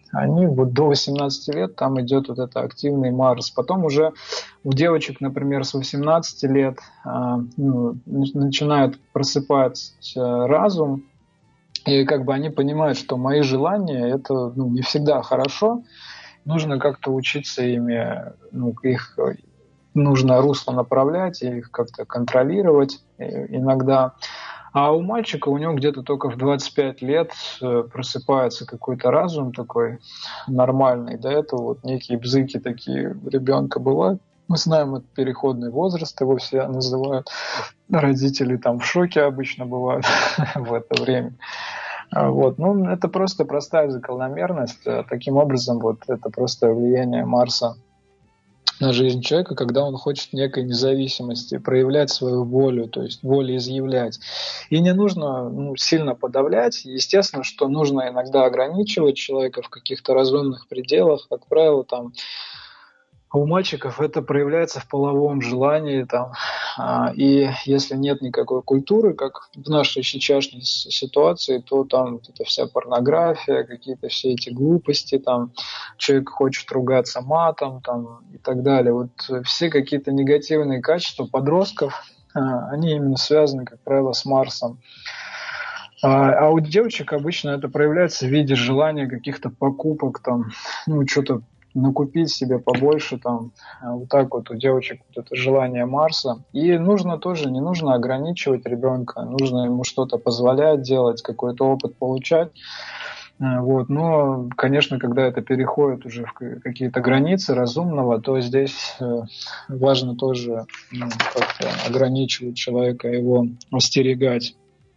они вот до восемнадцати лет, там идет вот это активный Марс. Потом уже у девочек, например, с восемнадцати лет ну, начинает просыпаться разум, и как бы они понимают, что мои желания – это ну, не всегда хорошо, нужно как-то учиться ими, ну, их нужно русло направлять, их как-то контролировать иногда. А у мальчика, у него где-то только в двадцать пять лет просыпается какой-то разум такой нормальный. До этого вот некие бзыки такие у ребенка бывают. Мы знаем, это переходный возраст, его все называют. Родители там в шоке обычно бывают в это время. Вот. Ну, это просто простая закономерность. Таким образом, вот это просто влияние Марса на жизнь человека, когда он хочет некой независимости, проявлять свою волю, то есть волеизъявлять. И не нужно ну, сильно подавлять. Естественно, что нужно иногда ограничивать человека в каких-то разумных пределах. Как правило, там у мальчиков это проявляется в половом желании. Там, и если нет никакой культуры, как в нашей сейчасшней ситуации, то там вот эта вся порнография, какие-то все эти глупости, там, человек хочет ругаться матом там, и так далее. Вот все какие-то негативные качества подростков, они именно связаны, как правило, с Марсом. А у девочек обычно это проявляется в виде желания каких-то покупок, там, ну, что-то накупить себе побольше, там, вот так вот у девочек вот это желание Марса. И нужно тоже, не нужно ограничивать ребенка, нужно ему что-то позволять делать, какой-то опыт получать. Вот. Но, конечно, когда это переходит уже в какие-то границы разумного, то здесь важно тоже ну, как-то ограничивать человека, его остерегать.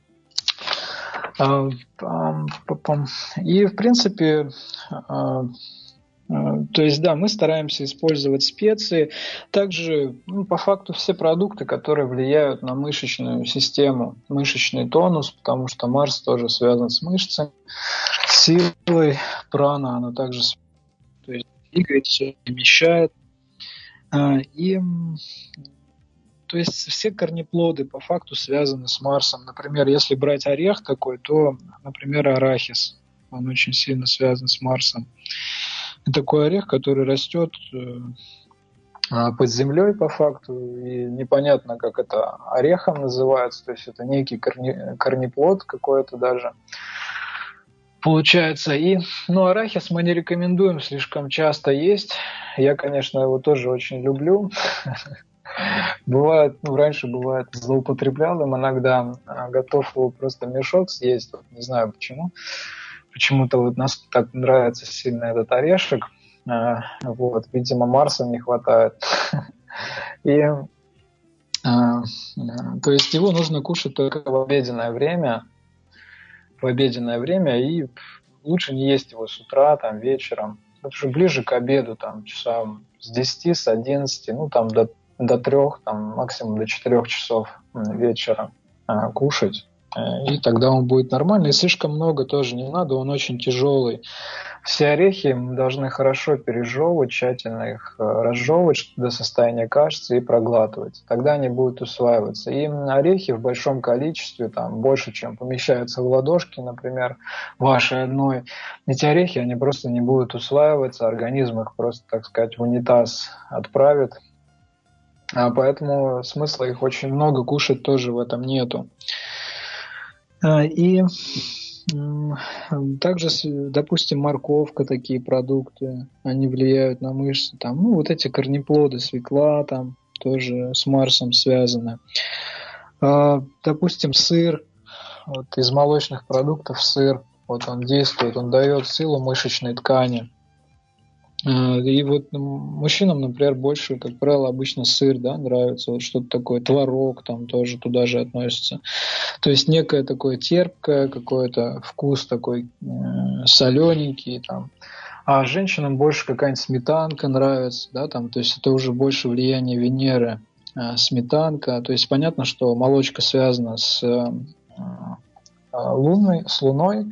И, в принципе, то есть, да, мы стараемся использовать специи. Также, ну, по факту, все продукты, которые влияют на мышечную систему, мышечный тонус, потому что Марс тоже связан с мышцами, с силой, прана, она также то есть, двигает, все перемещает. И, то есть, все корнеплоды по факту связаны с Марсом. Например, если брать орех такой, то, например, арахис, он очень сильно связан с Марсом. Такой орех, который растет под землей по факту, и непонятно, как это орехом называется, то есть это некий корне, корнеплод какой-то даже получается. И, ну, арахис мы не рекомендуем слишком часто есть. Я, конечно, его тоже очень люблю. Бывает, ну, раньше бывает, злоупотреблял им иногда, готов его просто мешок съесть, не знаю почему. Почему-то вот нас так нравится сильно этот орешек. Вот, видимо, Марса не хватает. И, то есть его нужно кушать только в обеденное время. В обеденное время, и лучше не есть его с утра, там, вечером. Потому что ближе к обеду, там, часам с десяти, с одиннадцати, ну, там, до, до трех, там, максимум до четырех часов вечера кушать. И тогда он будет нормальный. И слишком много тоже не надо, он очень тяжелый. Все орехи мы должны хорошо пережевывать, тщательно их разжевывать до состояния кашицы и проглатывать. Тогда они будут усваиваться. И орехи в большом количестве, там, больше, чем помещаются в ладошки, например, вашей одной, эти орехи, они просто не будут усваиваться, организм их просто, так сказать, в унитаз отправит. А поэтому смысла их очень много кушать тоже в этом нету. И также, допустим, морковка, такие продукты, они влияют на мышцы. Там, ну, вот эти корнеплоды, свекла, там тоже с Марсом связаны. Допустим, сыр, вот из молочных продуктов сыр, вот он действует, он дает силу мышечной ткани. И вот мужчинам, например, больше, как правило, обычно сыр, да, нравится, вот что-то такое, творог там тоже туда же относится. То есть некое такое терпкое, какой-то вкус такой э, солененький там. А женщинам больше какая-нибудь сметанка нравится, да, там, то есть это уже больше влияние Венеры, э, сметанка. То есть понятно, что молочка связана с э, э, луной, с Луной,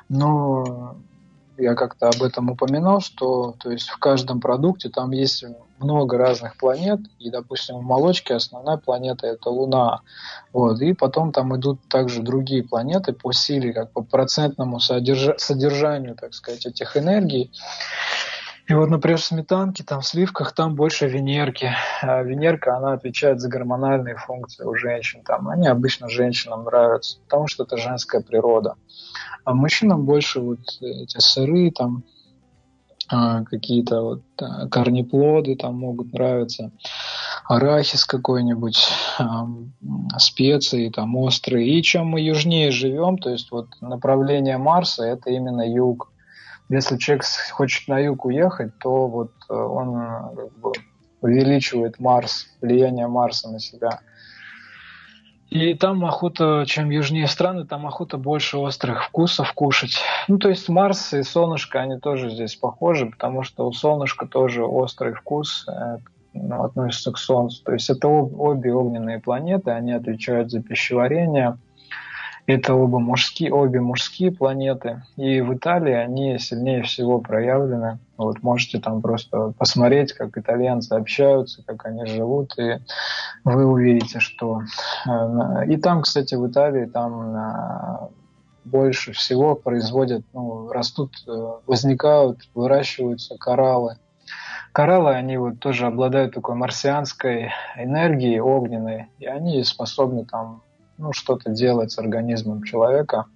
но я как-то об этом упоминал, что то есть в каждом продукте там есть много разных планет, и, допустим, в молочке основная планета – это Луна. Вот, и потом там идут также другие планеты по силе, как по процентному содержа- содержанию, так сказать, этих энергий. И вот, например, в сметанке, там, в сливках, там больше Венерки. А Венерка, она отвечает за гормональные функции у женщин. Там, они обычно женщинам нравятся, потому что это женская природа. А мужчинам больше вот эти сыры, там, какие-то вот корнеплоды там могут нравиться, арахис какой-нибудь, специи там острые. И чем мы южнее живем, то есть вот направление Марса – это именно юг. Если человек хочет на юг уехать, то вот он как бы увеличивает Марс, влияние Марса на себя. И там охота, чем южнее страны, там охота больше острых вкусов кушать. Ну, то есть Марс и солнышко, они тоже здесь похожи, потому что у солнышка тоже острый вкус, ну, относится к Солнцу. То есть это обе огненные планеты, они отвечают за пищеварение. Это оба мужские, обе мужские планеты. И в Италии они сильнее всего проявлены. Вот можете там просто посмотреть, как итальянцы общаются, как они живут, и вы увидите, что... И там, кстати, в Италии там больше всего производят, ну, растут, возникают, выращиваются кораллы. Кораллы, они вот тоже обладают такой марсианской энергией огненной, и они способны там, ну, что-то делать с организмом человека,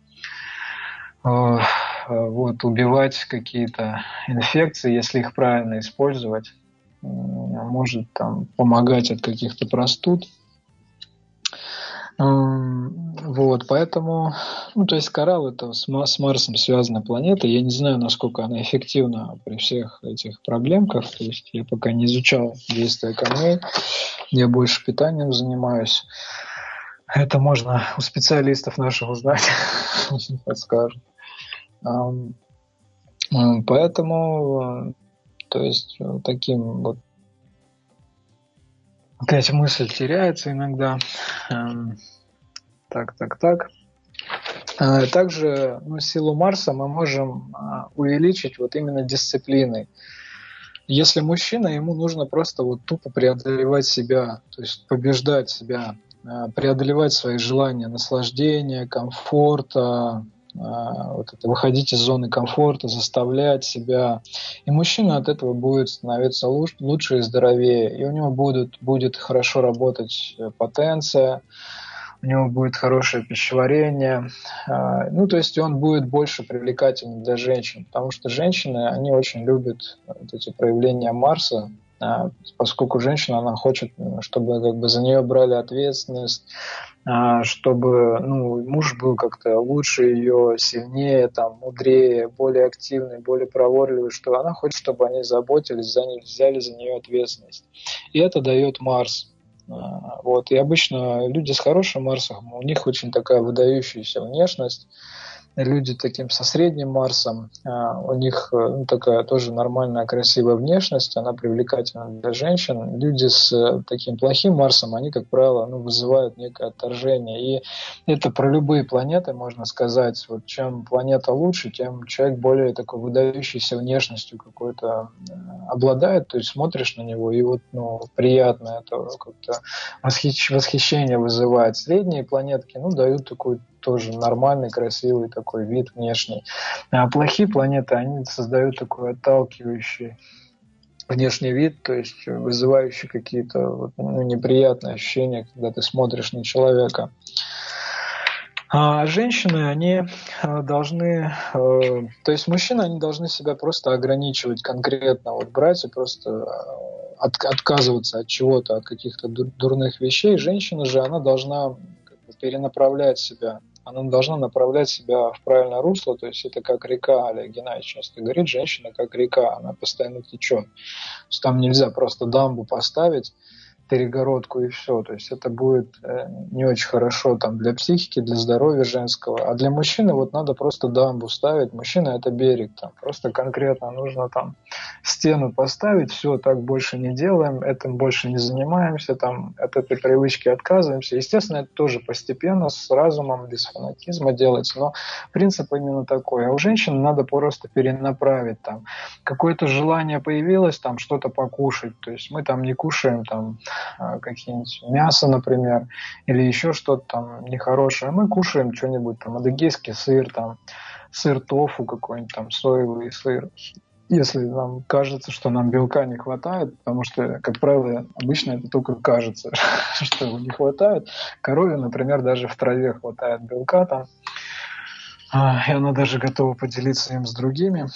вот, убивать какие-то инфекции, если их правильно использовать, может там помогать от каких-то простуд. Вот, поэтому, ну, то есть коралл — это с Марсом связана планета. Я не знаю, насколько она эффективна при всех этих проблемках. То есть я пока не изучал действия камней, я больше питанием занимаюсь. Это можно у специалистов наших узнать, подскажут. Поэтому, то есть таким вот опять мысль теряется иногда. Так, так, так. Также, ну, силу Марса мы можем увеличить вот именно дисциплиной. Если мужчина, ему нужно просто вот тупо преодолевать себя, то есть побеждать себя, преодолевать свои желания, наслаждения, комфорта, вот это, выходить из зоны комфорта, заставлять себя. И мужчина от этого будет становиться лучше, лучше и здоровее. И у него будет, будет хорошо работать потенция, у него будет хорошее пищеварение. Ну, то есть он будет больше привлекательным для женщин, потому что женщины, они очень любят вот эти проявления Марса, поскольку женщина, она хочет, чтобы как бы за нее брали ответственность, чтобы, ну, муж был как-то лучше ее, сильнее, там, мудрее, более активный, более проворливый, что она хочет, чтобы они заботились, заняли, взяли за нее ответственность. И это дает Марс. Вот. И обычно люди с хорошим Марсом, у них очень такая выдающаяся внешность. Люди таким со средним Марсом, у них, ну, такая тоже нормальная, красивая внешность, она привлекательна для женщин. Люди с таким плохим Марсом, они, как правило, ну, вызывают некое отторжение. И это про любые планеты можно сказать. Вот чем планета лучше, тем человек более такой выдающейся внешностью какой-то обладает. То есть смотришь на него, и вот, ну, приятно, это как-то восхищ... восхищение вызывает. Средние планетки, ну, дают такой тоже нормальный, красивый такой вид внешний. А плохие планеты, они создают такой отталкивающий внешний вид, то есть вызывающий какие-то вот, ну, неприятные ощущения, когда ты смотришь на человека. А женщины, они должны, то есть мужчины, они должны себя просто ограничивать конкретно, вот брать и просто от, отказываться от чего-то, от каких-то дурных вещей. Женщина же, она должна как бы перенаправлять себя. Она должна направлять себя в правильное русло, то есть это как река, Олег Геннадьевич часто говорит, женщина как река, она постоянно течет. То есть там нельзя просто дамбу поставить, перегородку и все. То есть это будет не очень хорошо там для психики, для здоровья женского. А для мужчины вот надо просто дамбу ставить. Мужчина это берег. Там просто конкретно нужно там стену поставить, все, так больше не делаем, этим больше не занимаемся, там, от этой привычки отказываемся. Естественно, это тоже постепенно, с разумом, без фанатизма делается, но принцип именно такой. А у женщин надо просто перенаправить. Там, какое-то желание появилось, там, что-то покушать. То есть мы там не кушаем там, какие-нибудь мясо, например, или еще что-то там нехорошее. Мы кушаем что-нибудь, там, адыгейский сыр, там, сыр тофу какой-нибудь, там, соевый сыр. Если нам кажется, что нам белка не хватает, потому что, как правило, обычно это только кажется, что его не хватает. Корове, например, даже в траве хватает белка там, и она даже готова поделиться им с другими.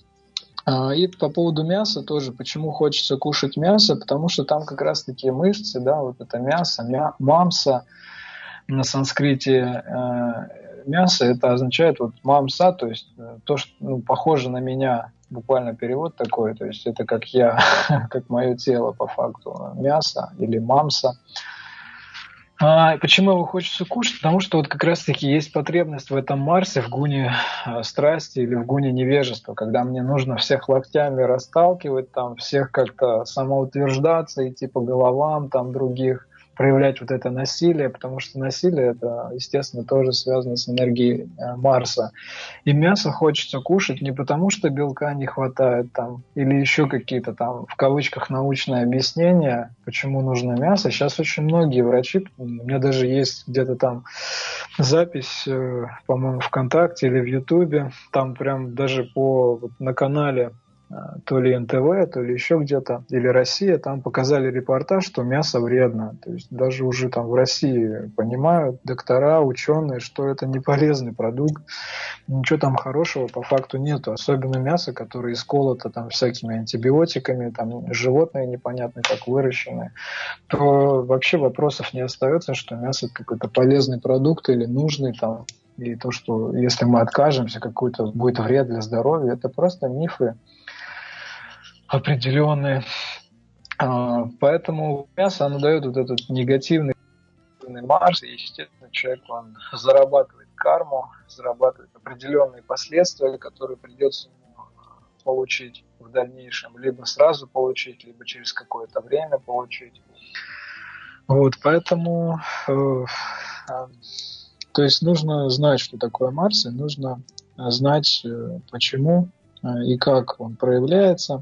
И по поводу мяса тоже, почему хочется кушать мясо, потому что там как раз такие мышцы, да, вот это мясо, мя, мамса, на санскрите э, мясо, это означает вот мамса, то есть то, что ну, похоже на меня, буквально перевод такой, то есть это как я, как мое тело по факту, мясо или мамса. А почему его хочется кушать? Потому что вот как раз-таки есть потребность в этом Марсе, в гуне страсти или в гуне невежества, когда мне нужно всех локтями расталкивать, там, всех как-то самоутверждаться, идти по головам там, других, проявлять вот это насилие, потому что насилие, это, естественно, тоже связано с энергией Марса. И мясо хочется кушать не потому, что белка не хватает там, или еще какие-то там, в кавычках, научные объяснения, почему нужно мясо. Сейчас очень многие врачи, у меня даже есть где-то там запись, по-моему, ВКонтакте или в Ютубе, там прям даже по, вот на канале то ли эн тэ вэ, то ли еще где-то, или Россия, там показали репортаж, что мясо вредно. То есть даже уже там в России понимают доктора, ученые, что это не полезный продукт, ничего там хорошего по факту нету, особенно мясо, которое исколото там всякими антибиотиками, там животные непонятно как выращенные, то вообще вопросов не остается, что мясо это какой-то полезный продукт или нужный там, и то, что если мы откажемся, какой-то будет вред для здоровья, это просто мифы определенные. Поэтому мясо, оно дает вот этот негативный Марс, и, естественно, человек, он зарабатывает карму, зарабатывает определенные последствия, которые придется ему получить в дальнейшем, либо сразу получить, либо через какое-то время получить. Вот, поэтому э, э, то есть нужно знать, что такое Марс, и нужно знать, э, почему э, и как он проявляется.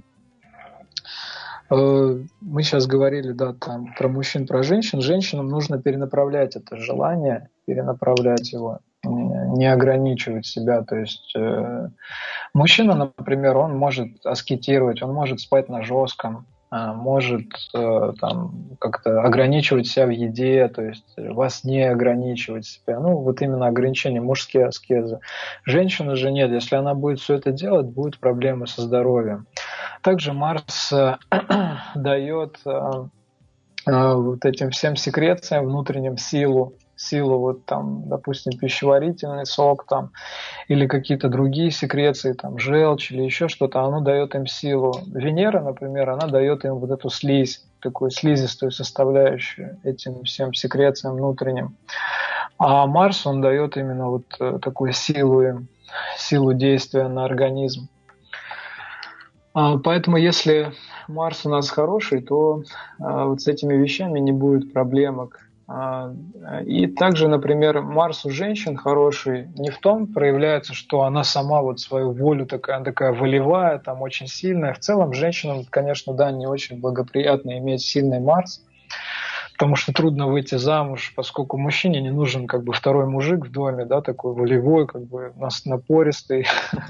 Мы сейчас говорили, да, там про мужчин, про женщин. Женщинам нужно перенаправлять это желание, перенаправлять его, не ограничивать себя. То есть э, мужчина, например, он может аскетировать, он может спать на жестком, э, может э, там как-то ограничивать себя в еде, то есть во сне ограничивать себя. Ну, вот именно ограничения, мужские аскезы. Женщина же нет. Если она будет все это делать, будут проблемы со здоровьем. Также Марс э, дает э, э, вот этим всем секрециям внутренним силу, силу вот там, допустим, пищеварительный сок там, или какие-то другие секреции, там, желчь или еще что-то, оно дает им силу. Венера, например, она дает им вот эту слизь, такую слизистую составляющую этим всем секрециям внутренним. А Марс, он дает именно вот такую силу им, силу действия на организм. Поэтому если Марс у нас хороший, то вот с этими вещами не будет проблемок. И также, например, Марс у женщин хороший не в том проявляется, что она сама вот свою волю такая, такая волевая, там очень сильная. В целом женщинам, конечно, да, не очень благоприятно иметь сильный Марс, потому что трудно выйти замуж, поскольку мужчине не нужен как бы второй мужик в доме, да, такой волевой, как бы напористый.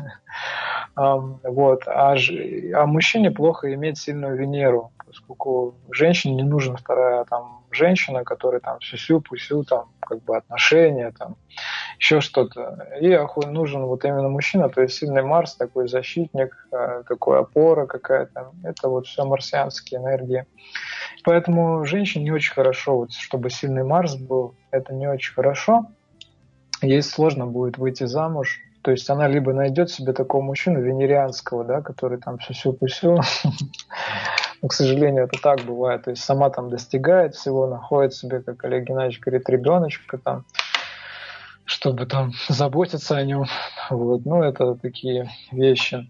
Вот. А, а мужчине плохо иметь сильную Венеру, поскольку женщине не нужна вторая там женщина, которая там сюсю-пусю, там как бы отношения, там еще что-то. И нужен вот именно мужчина, то есть сильный Марс, такой защитник, такой опора какая-то. Это вот все марсианские энергии. Поэтому женщине не очень хорошо, вот, чтобы сильный Марс был, это не очень хорошо. Ей сложно будет выйти замуж. То есть она либо найдет себе такого мужчину венерианского, да, который там сюсю-пусю, Но, к сожалению, это так бывает. То есть сама там достигает всего, находит себе, как Олег Геннадьевич говорит, ребеночка там, чтобы там заботиться о нем. Вот. Ну, это такие вещи.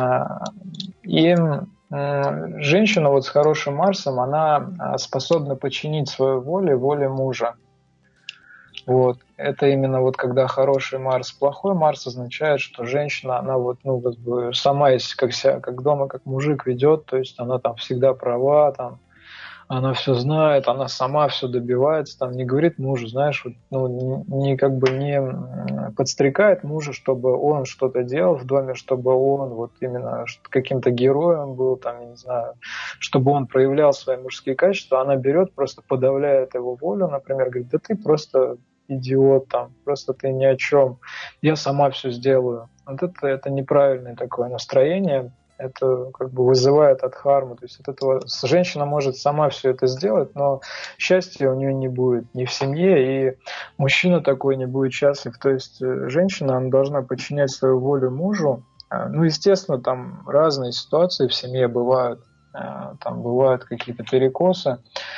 И женщина вот с хорошим Марсом, она способна подчинить свою волю воле мужа. Вот. Это именно вот когда хороший Марс, плохой Марс означает, что женщина, она вот, ну, как бы сама, если как, себя, как дома, как мужик ведет, то есть она там всегда права, там, она все знает, она сама все добивается, там не говорит мужу, знаешь, вот, ну, не как бы не подстрекает мужа, чтобы он что-то делал в доме, чтобы он вот именно каким-то героем был, там, я не знаю, чтобы он проявлял свои мужские качества, она берет, просто подавляет его волю, например, говорит, да ты просто идиот, там, просто ты ни о чем, я сама все сделаю. Вот это, это неправильное такое настроение. Это как бы вызывает адхарму. То есть от этого женщина может сама все это сделать, но счастья у нее не будет ни в семье, и мужчина такой не будет счастлив. То есть женщина, она должна подчинять свою волю мужу. Ну, естественно, там разные ситуации в семье бывают. Там бывают какие-то перекосы.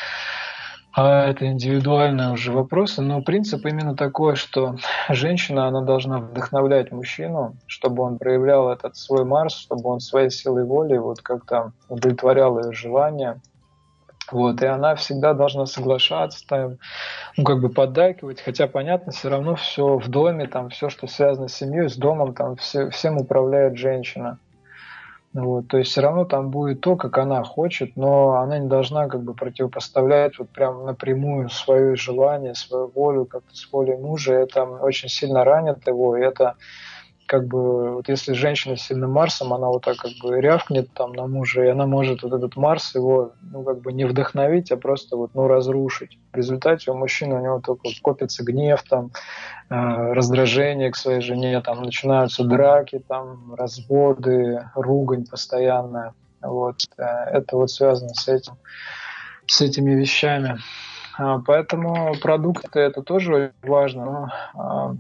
А это индивидуальные уже вопросы, но принцип именно такой, что женщина, она должна вдохновлять мужчину, чтобы он проявлял этот свой Марс, чтобы он своей силой воли вот как-то удовлетворял ее желания. Вот, и она всегда должна соглашаться, там, ну, как бы поддакивать, хотя, понятно, все равно все в доме, там, все, что связано с семьей, с домом, там, все, всем управляет женщина. Вот, то есть все равно там будет то, как она хочет, но она не должна как бы противопоставлять вот прям напрямую свое желание, свою волю как-то с волей мужа. Это очень сильно ранит его, и это как бы, вот если женщина с сильным Марсом, она вот так как бы рявкнет там на мужа, и она может вот этот Марс его, ну, как бы не вдохновить, а просто вот, ну, разрушить. В результате у мужчины, у него только вот копится гнев, там, э, раздражение к своей жене, там, начинаются драки, там, разводы, ругань постоянная. Вот. Это вот связано с этим, с этими вещами. Поэтому продукты это тоже очень важно, но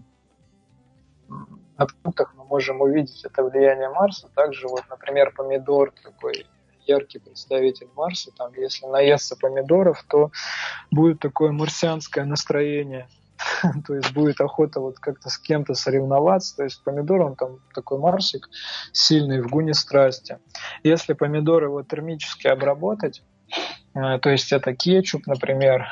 на продуктах мы можем увидеть это влияние Марса. Также, вот, например, помидор такой яркий представитель Марса. Там, если наесться помидоров, то будет такое марсианское настроение. То есть будет охота вот как-то с кем-то соревноваться. То есть помидор, он там такой Марсик сильный в гуне страсти. Если помидор его термически обработать, то есть это кетчуп, например,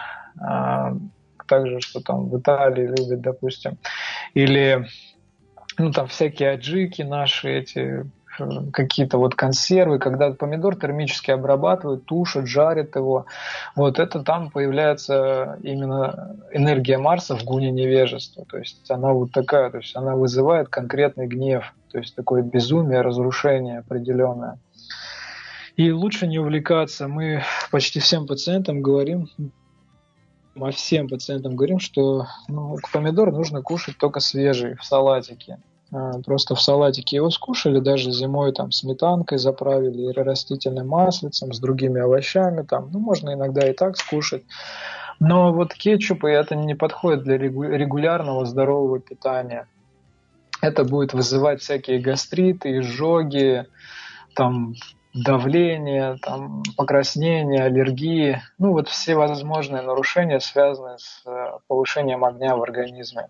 также, что там в Италии любят, допустим, или ну, там всякие аджики наши, эти какие-то вот консервы, когда помидор термически обрабатывают, тушат, жарят его. Вот это там появляется именно энергия Марса в гуне невежества. То есть она вот такая, то есть она вызывает конкретный гнев, то есть такое безумие, разрушение определенное. И лучше не увлекаться. Мы почти всем пациентам говорим, мы всем пациентам говорим, что ну, помидор нужно кушать только свежий, в салатике. Просто в салатике его скушали, даже зимой там сметанкой заправили, или растительным маслицем, с другими овощами. Там, ну, можно иногда и так скушать. Но вот кетчупы это не подходит для регулярного здорового питания. Это будет вызывать всякие гастриты, изжоги, там, давление, там, покраснение, аллергии. Ну, вот все возможные нарушения, связанные с повышением огня в организме.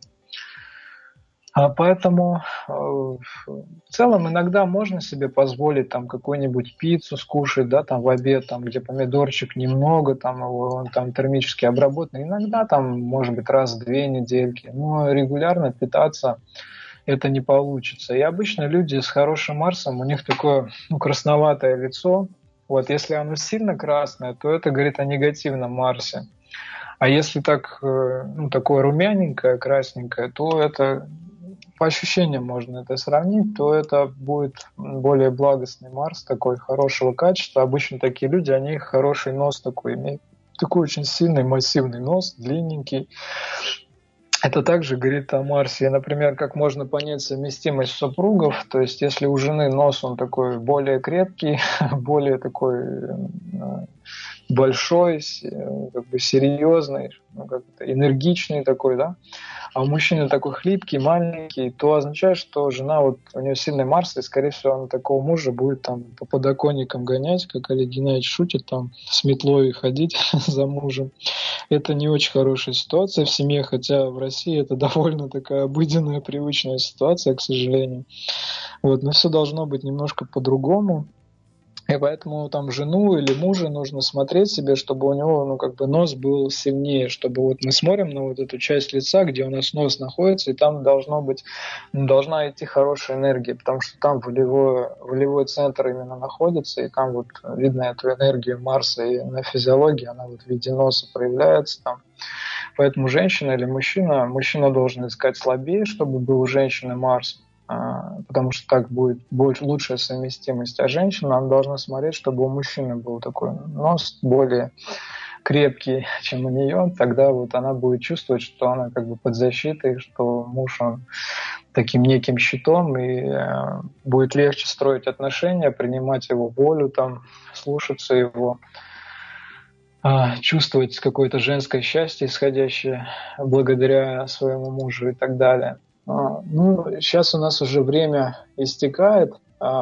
А поэтому э, в целом иногда можно себе позволить там какую-нибудь пиццу скушать, да, там в обед, там, где помидорчик немного, там его он там термически обработан. Иногда там, может быть, раз в две недельки. Но регулярно питаться это не получится. И обычно люди с хорошим Марсом, у них такое ну, красноватое лицо. Вот, если оно сильно красное, то это говорит о негативном Марсе. А если так, ну, такое румяненькое, красненькое, то это по ощущениям можно это сравнить, то это будет более благостный Марс, такой хорошего качества. Обычно такие люди, они хороший нос такой имеют. Такой очень сильный, массивный нос, длинненький. Это также говорит о Марсе. И, например, как можно понять совместимость супругов, то есть если у жены нос, он такой более крепкий, более такой большой, как бы серьезный, ну, как-то энергичный такой, да, а у мужчины такой хлипкий, маленький, то означает, что жена, вот у нее сильный Марс, и, скорее всего, она такого мужа будет там по подоконникам гонять, как Олег Геннадьевич шутит, там с метлой ходить за мужем. Это не очень хорошая ситуация в семье, хотя в России это довольно такая обыденная, привычная ситуация, к сожалению. Вот, но все должно быть немножко по-другому. И поэтому там жену или мужа нужно смотреть себе, чтобы у него, ну, как бы нос был сильнее, чтобы вот мы смотрим на вот эту часть лица, где у нас нос находится, и там должно быть, должна идти хорошая энергия, потому что там волевой, волевой центр именно находится, и там вот видно эту энергию Марса, и на физиологии она вот в виде носа проявляется там. Поэтому женщина или мужчина, мужчина должен искать слабее, чтобы был у женщины Марс, потому что так будет больше, лучшая совместимость. А женщина, она должна смотреть, чтобы у мужчины был такой нос более крепкий, чем у нее. Тогда вот она будет чувствовать, что она как бы под защитой, что муж, он таким неким щитом, и э, будет легче строить отношения, принимать его волю, там, слушаться его, э, чувствовать какое-то женское счастье, исходящее благодаря своему мужу и так далее. Ну, сейчас у нас уже время истекает,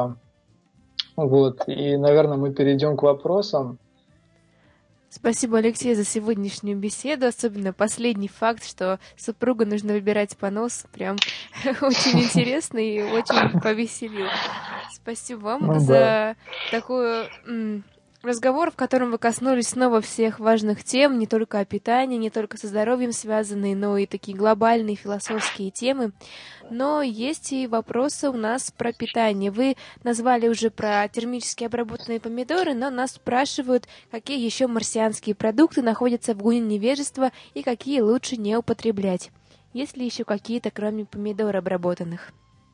вот, и, наверное, мы перейдем к вопросам. Спасибо, Алексей, за сегодняшнюю беседу, особенно последний факт, что супругу нужно выбирать по носу, прям очень интересно и очень повеселил. Спасибо вам Ну, за да. такую... разговор, в котором вы коснулись снова всех важных тем, не только о питании, не только со здоровьем связанные, но и такие глобальные философские темы. Но есть и вопросы у нас про питание. Вы назвали уже про термически обработанные помидоры, но нас спрашивают, какие еще марсианские продукты находятся в гуне невежества и какие лучше не употреблять. Есть ли еще какие-то, кроме помидор обработанных?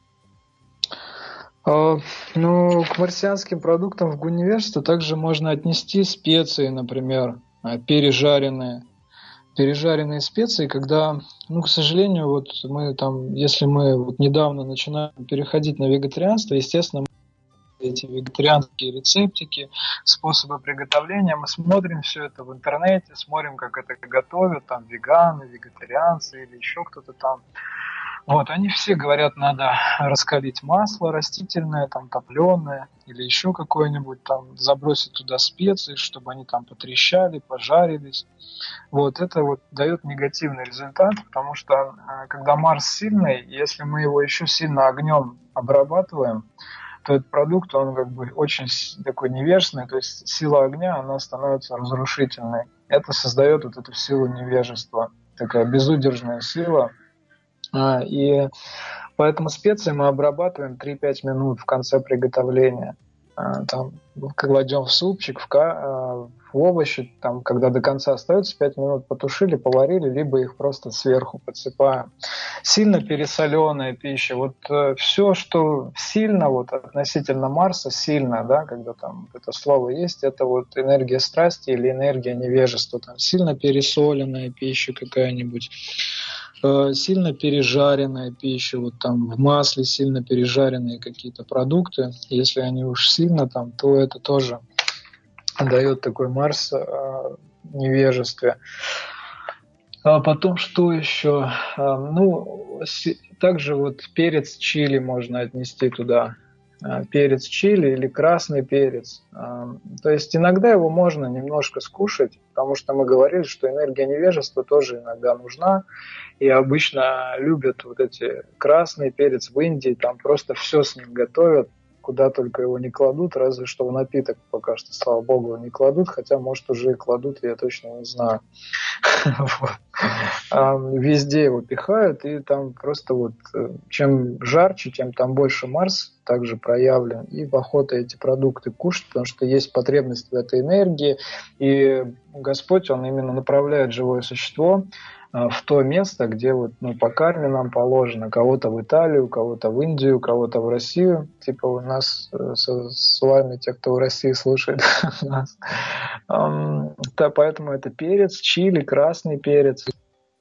Ну, к марсианским продуктам в гуне невежества также можно отнести специи, например, пережаренные. Пережаренные специи, когда, ну, к сожалению, вот мы там, если мы вот недавно начинаем переходить на вегетарианство, естественно, эти вегетарианские рецептики, способы приготовления, мы смотрим все это в интернете, смотрим, как это готовят, там, веганы, вегетарианцы или еще кто-то там. Вот, они все говорят, надо раскалить масло растительное, там, топленое, или еще какое-нибудь, там, забросить туда специи, чтобы они там потрещали, пожарились. Вот, это вот дает негативный результат, потому что, когда Марс сильный, если мы его еще сильно огнем обрабатываем, то этот продукт, он как бы очень такой невежественный, то есть сила огня, она становится разрушительной. Это создает вот эту силу невежества, такая безудержная сила. И поэтому специи мы обрабатываем три-пять минут в конце приготовления. Там кладем в супчик, в, в овощи, там, когда до конца остается, пять минут потушили, поварили, либо их просто сверху подсыпаем. Сильно пересоленая пища, вот э, все, что сильно, вот относительно Марса, сильно, да, когда там это слово есть, это вот энергия страсти или энергия невежества, там, сильно пересоленная пища какая-нибудь, сильно пережаренная пища, вот там в масле сильно пережаренные какие-то продукты, если они уж сильно там, то это тоже дает такой Марс э, невежестве. А потом что еще? А, ну, с, также вот перец чили можно отнести туда. А, перец чили или красный перец. А, то есть иногда его можно немножко скушать, потому что мы говорили, что энергия невежества тоже иногда нужна. И обычно любят вот эти красный перец в Индии, там просто все с ним готовят, куда только его не кладут, разве что в напиток пока что, слава богу, не кладут, хотя, может, уже и кладут, я точно не знаю. Везде его пихают, и там просто вот чем жарче, тем там больше Марс также проявлен, и охота эти продукты кушать, потому что есть потребность в этой энергии, и Господь, Он именно направляет живое существо в то место, где вот, ну, по карме нам положено, кого-то в Италию, кого-то в Индию, кого-то в Россию, типа у нас с, с вами, те, кто в России слушает нас. Да, поэтому это перец, чили, красный перец,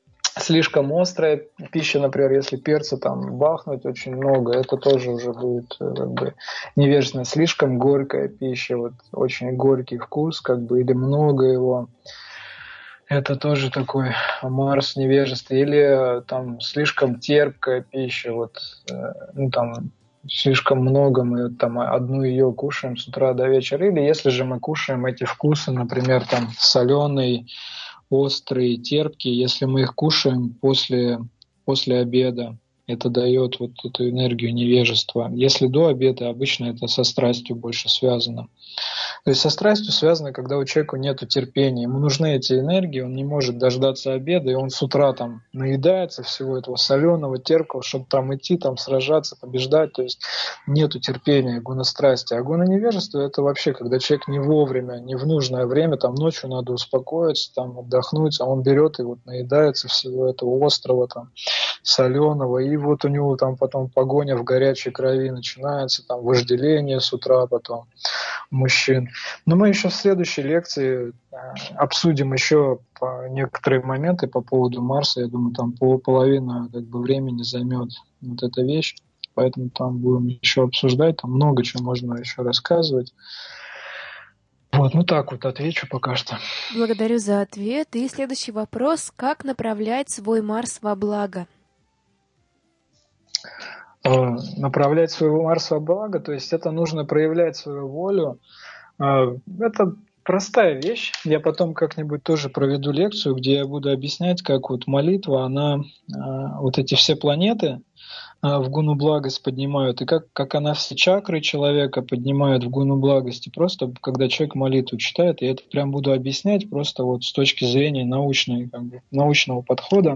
слишком острая пища, например, если перца там бахнуть очень много, это тоже уже будет как бы невежественно. Слишком горькая пища, вот очень горький вкус, как бы, или много его, это тоже такой Марс невежества. Или там слишком терпкая пища, вот, ну там слишком много мы там одну ее кушаем с утра до вечера. Или если же мы кушаем эти вкусы, например, там соленый, острые, терпкие, если мы их кушаем после, после обеда, это дает вот эту энергию невежества. Если до обеда, обычно это со страстью больше связано. То есть со страстью связано, когда у человека нет терпения. Ему нужны эти энергии, он не может дождаться обеда, и он с утра там наедается всего этого соленого, терпкого, чтобы там идти, там сражаться, побеждать. То есть нету терпения, гуна страсти. А гуна невежества — это вообще, когда человек не вовремя, не в нужное время, там ночью надо успокоиться, там отдохнуть, а он берет и вот наедается всего этого острого, там, соленого, и вот у него там потом погоня в горячей крови начинается, там вожделение с утра потом мужчин. Но мы еще в следующей лекции обсудим еще некоторые моменты по поводу Марса. Я думаю, там половина как бы времени займет вот эта вещь, поэтому там будем еще обсуждать, там много чего можно еще рассказывать. Вот, ну так вот отвечу пока что. Благодарю за ответ. И следующий вопрос. Как направлять свой Марс во благо? Направлять своего Марса во благо, то есть это нужно проявлять свою волю. Это простая вещь. Я потом как-нибудь тоже проведу лекцию, где я буду объяснять, как вот молитва, она вот эти все планеты в гуну благость поднимают, и как, как она все чакры человека поднимает в гуну благости, просто когда человек молитву читает, и это прям буду объяснять просто вот с точки зрения научной, как бы, научного подхода.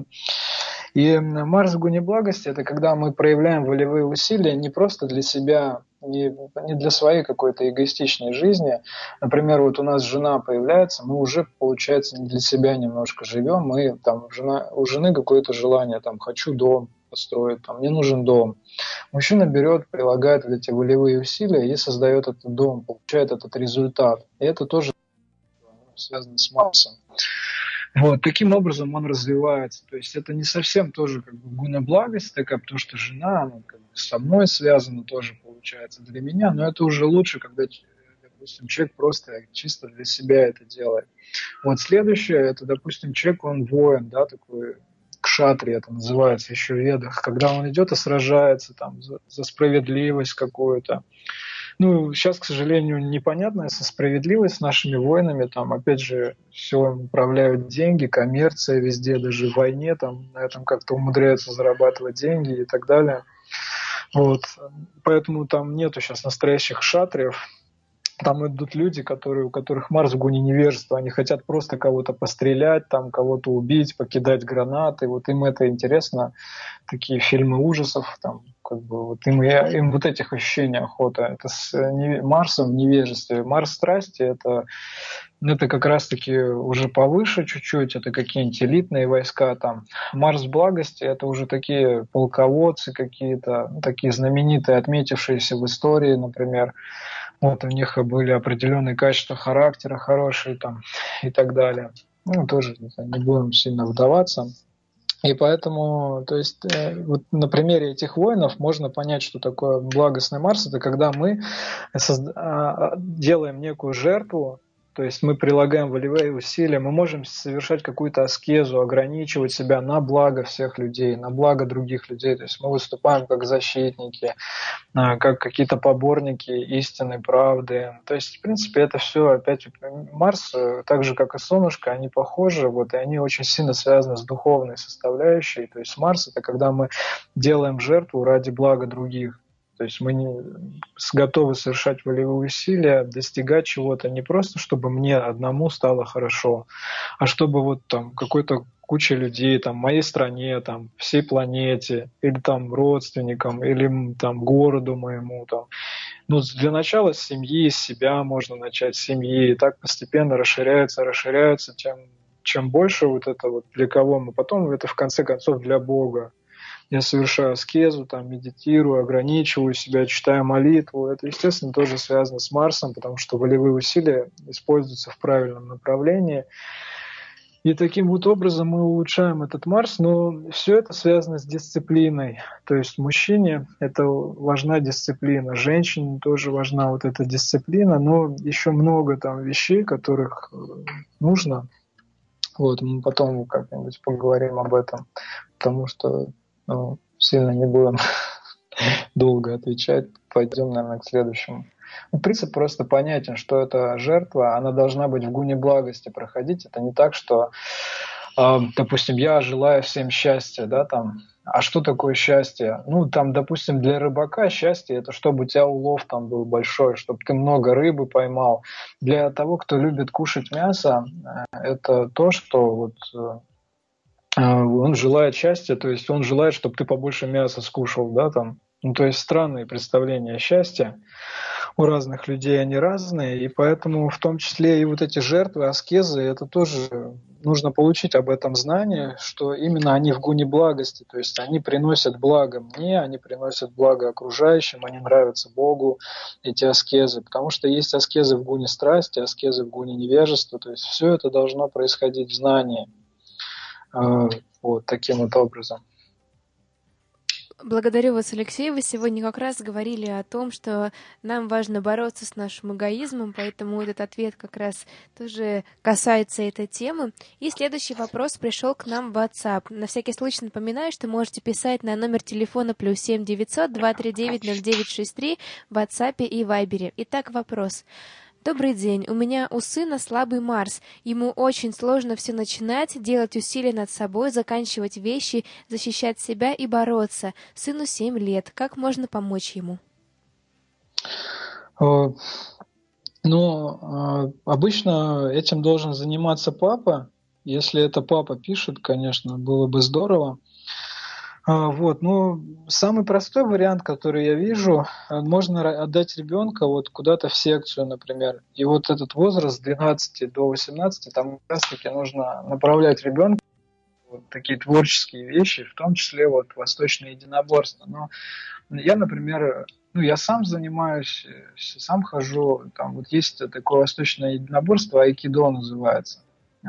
И Марс в гуне благости — это когда мы проявляем волевые усилия не просто для себя, не, не для своей какой-то эгоистичной жизни. Например, вот у нас жена появляется, мы уже, получается, не для себя немножко живем, мы там, жена, у жены какое-то желание, там, хочу дом построить, там, мне нужен дом. Мужчина берет, прилагает эти волевые усилия и создает этот дом, получает этот результат. И это тоже связано с Марсом. Вот, таким образом он развивается. То есть это не совсем тоже как бы гуна благость такая, потому что жена, она как бы со мной связана тоже, получается, для меня, но это уже лучше, когда, допустим, человек просто чисто для себя это делает. Вот следующее, это, допустим, человек, он воин, да, такой кшатри, это называется еще в ведах, когда он идет и сражается там за, за справедливость какую-то. Ну, сейчас, к сожалению, непонятно со справедливостью с нашими воинами. Там, опять же, все управляют деньги, коммерция везде, даже в войне там на этом как-то умудряются зарабатывать деньги и так далее. Вот. Поэтому там нету сейчас настоящих шатриев. Там идут люди, которые, у которых Марс в гуне невежества. Они хотят просто кого-то пострелять, там, кого-то убить, покидать гранаты. Вот им это интересно. Такие фильмы ужасов, там, как бы, вот им, им вот этих ощущений охота. Это с не, Марсом в невежестве. Марс страсти — это, это как раз-таки уже повыше чуть-чуть. Это какие-нибудь элитные войска. Там. Марс благости — это уже такие полководцы какие-то, такие знаменитые, отметившиеся в истории, например. Вот у них были определенные качества характера хорошие там и так далее. Ну, тоже не будем сильно вдаваться. И поэтому, то есть, э, вот на примере этих воинов можно понять, что такое благостный Марс. Это когда мы созда- делаем некую жертву, то есть мы прилагаем волевые усилия, мы можем совершать какую-то аскезу, ограничивать себя на благо всех людей, на благо других людей. То есть мы выступаем как защитники, как какие-то поборники истины, правды. То есть, в принципе, это все опять Марс, так же, как и солнышко, они похожи, вот, и они очень сильно связаны с духовной составляющей. То есть Марс — это когда мы делаем жертву ради блага других. То есть мы не готовы совершать волевые усилия, достигать чего-то не просто, чтобы мне одному стало хорошо, а чтобы вот там какой-то куча людей, там, моей стране, там, всей планете, или там родственникам, или там городу моему, там. Ну, для начала с семьи, с себя можно начать, с семьи, и так постепенно расширяется, расширяется, тем, чем больше вот это вот для кого мы, потом это в конце концов для Бога. Я совершаю аскезу, там, медитирую, ограничиваю себя, читаю молитву. Это, естественно, тоже связано с Марсом, потому что волевые усилия используются в правильном направлении. И таким вот образом мы улучшаем этот Марс, но все это связано с дисциплиной. То есть мужчине это важна дисциплина, женщине тоже важна вот эта дисциплина, но еще много там вещей, которых нужно. Вот, мы потом как-нибудь поговорим об этом, потому что ну, сильно не будем долго отвечать. Пойдем, наверное, к следующему. Ну, принцип просто понятен, что это жертва, она должна быть в гуне благости проходить. Это не так, что, э, допустим, я желаю всем счастья, да, там. А что такое счастье? Ну, там, допустим, для рыбака счастье – это чтобы у тебя улов там был большой, чтобы ты много рыбы поймал. Для того, кто любит кушать мясо, это то, что вот э, он желает счастья, то есть он желает, чтобы ты побольше мяса скушал, да, там. Ну, то есть странные представления о счастье. У разных людей они разные, и поэтому в том числе и вот эти жертвы, аскезы, это тоже нужно получить об этом знание, что именно они в гуне благости, то есть они приносят благо мне, они приносят благо окружающим, они нравятся Богу, эти аскезы, потому что есть аскезы в гуне страсти, аскезы в гуне невежества, то есть все это должно происходить в знании, вот таким вот образом. Благодарю вас, Алексей. Вы сегодня как раз говорили о том, что нам важно бороться с нашим эгоизмом, поэтому этот ответ как раз тоже касается этой темы. И следующий вопрос пришел к нам в WhatsApp. На всякий случай напоминаю, что можете писать на номер телефона плюс семь девятьсот два три девять ноль девять шесть три в WhatsApp и Viber. Итак, вопрос. Добрый день. У меня у сына слабый Марс. Ему очень сложно все начинать, делать усилия над собой, заканчивать вещи, защищать себя и бороться. Сыну семь лет. Как можно помочь ему? Ну, обычно этим должен заниматься папа. Если это папа пишет, конечно, было бы здорово. Вот, ну, самый простой вариант, который я вижу, можно отдать ребенка вот куда-то в секцию, например. И вот этот возраст с двенадцати до восемнадцати, там как раз-таки нужно направлять ребенка вот такие творческие вещи, в том числе вот восточное единоборство. Но я, например, ну, я сам занимаюсь, сам хожу, там вот есть такое восточное единоборство, айкидо называется.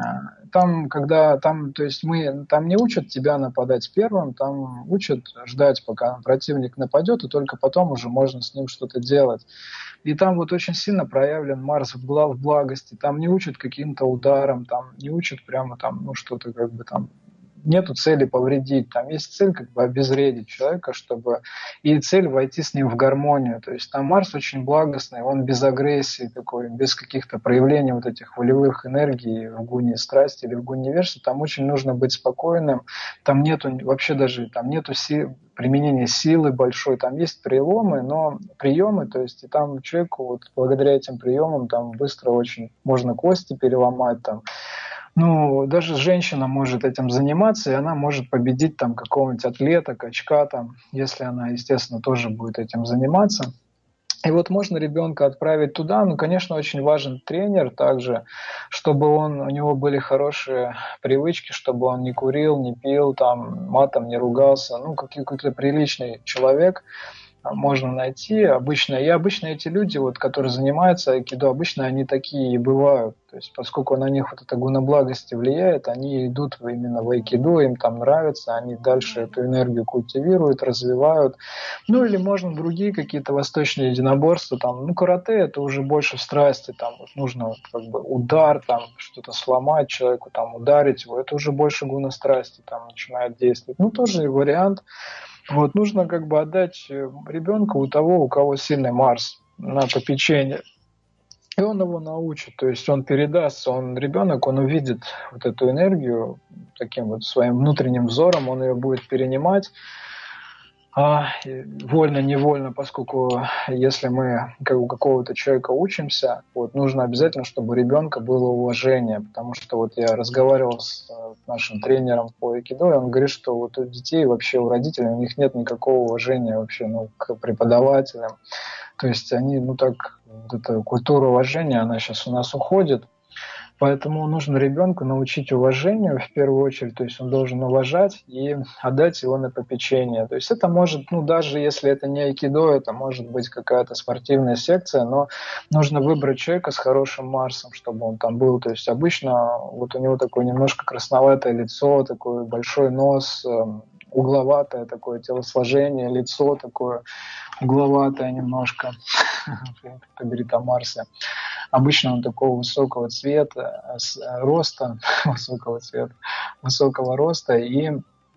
Там, когда там, то есть мы там не учат тебя нападать первым, там учат ждать, пока противник нападет, и только потом уже можно с ним что-то делать. И там вот очень сильно проявлен Марс в благости. Там не учат каким-то ударом, там не учат прямо там, ну что-то как бы там. Нету цели повредить, там есть цель как бы обезвредить человека, чтобы и цель войти с ним в гармонию. То есть там Марс очень благостный, он без агрессии такой, без каких-то проявлений вот этих волевых энергий в гуне страсти или в гуне невежества. Там очень нужно быть спокойным, там нету вообще даже там нету си- применения силы большой, там есть приемы, но приемы, то есть и там человеку вот благодаря этим приемам там быстро очень можно кости переломать там. Ну, даже женщина может этим заниматься, и она может победить там какого-нибудь атлета, качка там, если она, естественно, тоже будет этим заниматься. И вот можно ребенка отправить туда, ну, конечно, очень важен тренер также, чтобы он, у него были хорошие привычки, чтобы он не курил, не пил, там, матом не ругался, ну, какой-то приличный человек можно найти. Обычно, и обычно эти люди, вот, которые занимаются айкидо, обычно они такие и бывают. То есть, поскольку на них вот эта гуна благости влияет, они идут именно в айкидо, им там нравится, они дальше эту энергию культивируют, развивают. Ну, или можно другие какие-то восточные единоборства, там, ну, карате это уже больше страсти, там, вот, нужно вот, как бы удар, там, что-то сломать человеку, там, ударить его, это уже больше гуна страсти, там, начинает действовать. Ну, тоже вариант. Вот, нужно как бы отдать ребенка у того, у кого сильный Марс на попечение. И он его научит, то есть он передастся, он ребенок, он увидит вот эту энергию таким вот своим внутренним взором, он ее будет перенимать. А, вольно-невольно, поскольку если мы как у какого-то человека учимся, вот, нужно обязательно, чтобы у ребенка было уважение, потому что вот я разговаривал с нашим тренером по айкидо, и он говорит, что вот у детей вообще, у родителей, у них нет никакого уважения вообще ну, к преподавателям, то есть они, ну так, вот эта культура уважения, она сейчас у нас уходит, Поэтому нужно ребенку научить уважению в первую очередь, то есть он должен уважать и отдать его на попечение. То есть это может, ну даже если это не айкидо, это может быть какая-то спортивная секция, но нужно выбрать человека с хорошим Марсом, чтобы он там был. То есть обычно вот у него такое немножко красноватое лицо, такой большой нос, угловатое такое телосложение, лицо такое угловатое немножко, как говорит о Марсе. Обычно он такого высокого цвета, роста, высокого цвета, высокого роста, и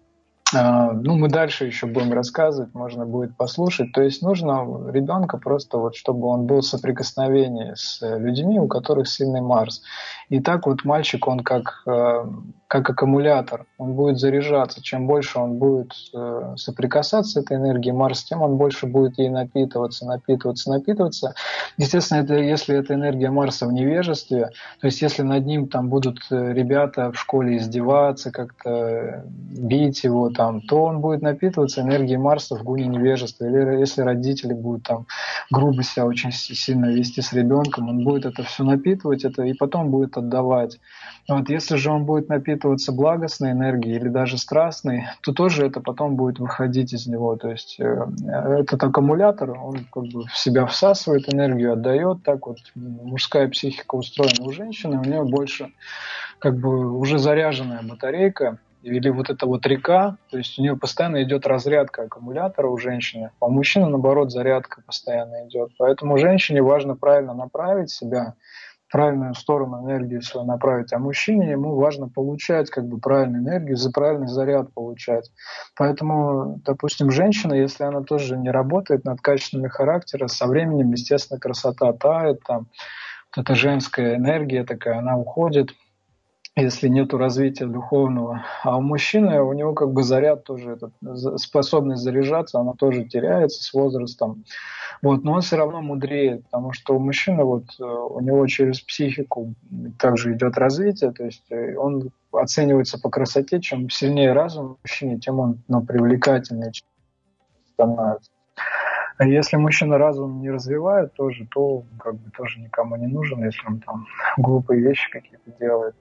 ну, мы дальше еще будем рассказывать, можно будет послушать. То есть нужно ребенка просто, вот, чтобы он был в соприкосновении с людьми, у которых сильный Марс. И так вот мальчик, он как, как аккумулятор, он будет заряжаться. Чем больше он будет соприкасаться с этой энергией Марса, тем он больше будет ей напитываться, напитываться, напитываться. Естественно, это, если эта энергия Марса в невежестве, то есть если над ним там будут ребята в школе издеваться, как-то бить его, там, то он будет напитываться энергией Марса в гуне невежества. Или если родители будут там грубо себя очень сильно вести с ребенком, он будет это все напитывать это, и потом будет отдавать. Вот, если же он будет напитываться благостной энергией или даже страстной, то тоже это потом будет выходить из него. То есть э, этот аккумулятор, он как бы в себя всасывает энергию, отдает. Так вот мужская психика устроена у женщины, у нее больше как бы уже заряженная батарейка, или вот эта вот река, то есть у нее постоянно идет разрядка аккумулятора у женщины, а у мужчины, наоборот, зарядка постоянно идет. Поэтому женщине важно правильно направить себя, в правильную сторону энергию свою направить, а мужчине ему важно получать как бы правильную энергию, за правильный заряд получать. Поэтому, допустим, женщина, если она тоже не работает над качествами характера, со временем, естественно, красота тает, там, вот эта женская энергия такая, она уходит, если нету развития духовного. А у мужчины, у него как бы заряд тоже, этот, способность заряжаться, она тоже теряется с возрастом. Вот, но он все равно мудрее, потому что у мужчины, вот, у него через психику также идет развитие, то есть он оценивается по красоте, чем сильнее разум мужчины, тем он, ну, привлекательнее становится. А если мужчина разум не развивает тоже, то как бы тоже никому не нужен, если он там глупые вещи какие-то делает.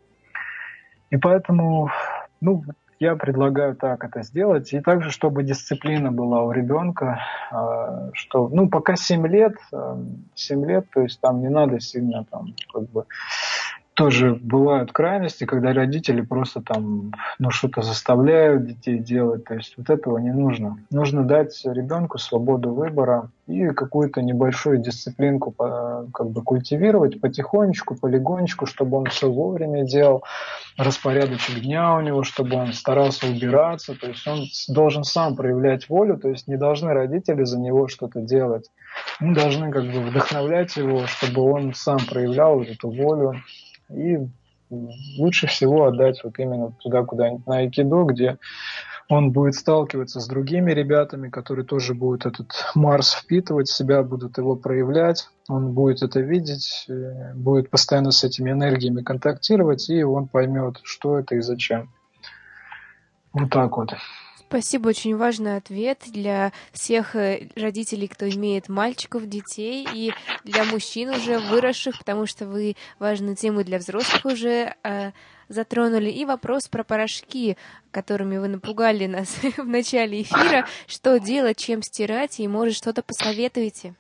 И поэтому, ну, я предлагаю так это сделать. И также, чтобы дисциплина была у ребенка, что, ну, пока семь лет, семь лет, то есть там не надо сильно там, как бы, тоже бывают крайности, когда родители просто там, ну, что-то заставляют детей делать. То есть вот этого не нужно. Нужно дать ребенку свободу выбора и какую-то небольшую дисциплинку как бы культивировать потихонечку, полигонечку, чтобы он все вовремя делал, распорядочек дня у него, чтобы он старался убираться. То есть он должен сам проявлять волю, то есть не должны родители за него что-то делать. Мы должны как бы вдохновлять его, чтобы он сам проявлял вот эту волю. И лучше всего отдать вот именно туда, куда-нибудь на айкидо, где он будет сталкиваться с другими ребятами, которые тоже будут этот Марс впитывать в себя, будут его проявлять, он будет это видеть, будет постоянно с этими энергиями контактировать, и он поймет, что это и зачем. Вот так вот. Спасибо, очень важный ответ для всех родителей, кто имеет мальчиков, детей, и для мужчин уже выросших, потому что вы важную тему для взрослых уже э, затронули. И вопрос про порошки, которыми вы напугали нас в начале эфира. Что делать, чем стирать, и, может, что-то посоветуете?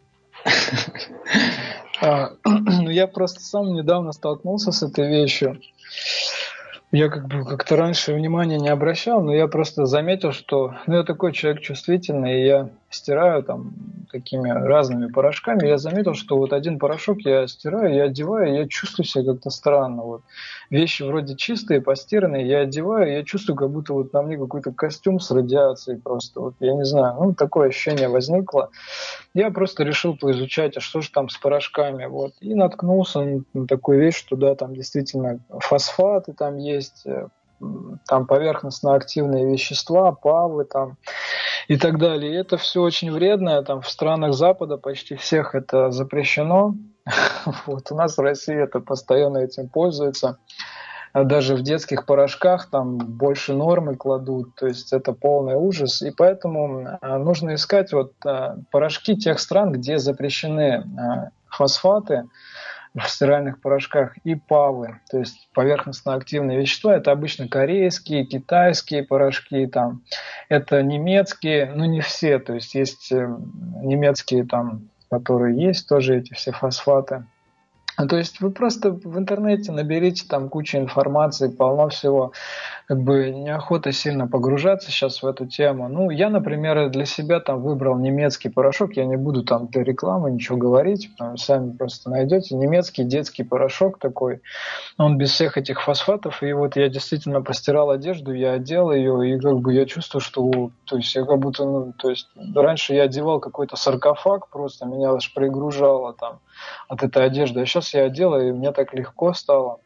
Я просто сам недавно столкнулся с этой вещью. Я как бы как-то раньше внимания не обращал, но я просто заметил, что, ну, я такой человек чувствительный, и я стираю там такими разными порошками. Я заметил, что вот один порошок я стираю, я одеваю, и я чувствую себя как-то странно. Вот. Вещи вроде чистые, постиранные, я одеваю, и я чувствую, как будто вот на мне какой-то костюм с радиацией просто. Вот, я не знаю, ну, такое ощущение возникло. Я просто решил поизучать, а что же там с порошками. Вот. И наткнулся на такую вещь, что да, там действительно фосфаты там есть, там поверхностно-активные вещества, ПАВы там и так далее. И это все очень вредно. Там в странах Запада почти всех это запрещено. Вот у нас в России это постоянно этим пользуются. Даже в детских порошках там больше нормы кладут, то есть это полный ужас. И поэтому нужно искать вот порошки тех стран, где запрещены фосфаты. в стиральных порошках, и павы, то есть поверхностно-активные вещества. Это обычно корейские, китайские порошки, там, это немецкие, ну не все, то есть есть немецкие, там, которые есть тоже эти все фосфаты. То есть вы просто в интернете наберите там кучу информации, полно всего. Как бы неохота сильно погружаться сейчас в эту тему. Ну, я, например, для себя там выбрал немецкий порошок. Я не буду там для рекламы ничего говорить, потому что сами просто найдете. Немецкий детский порошок такой. Он без всех этих фосфатов. И вот я действительно постирал одежду, я одел ее, и как бы я чувствую, что, то есть я как будто, ну, то есть раньше я одевал какой-то саркофаг, просто меня аж пригружало там от этой одежды. А сейчас я одел, и мне так легко стало.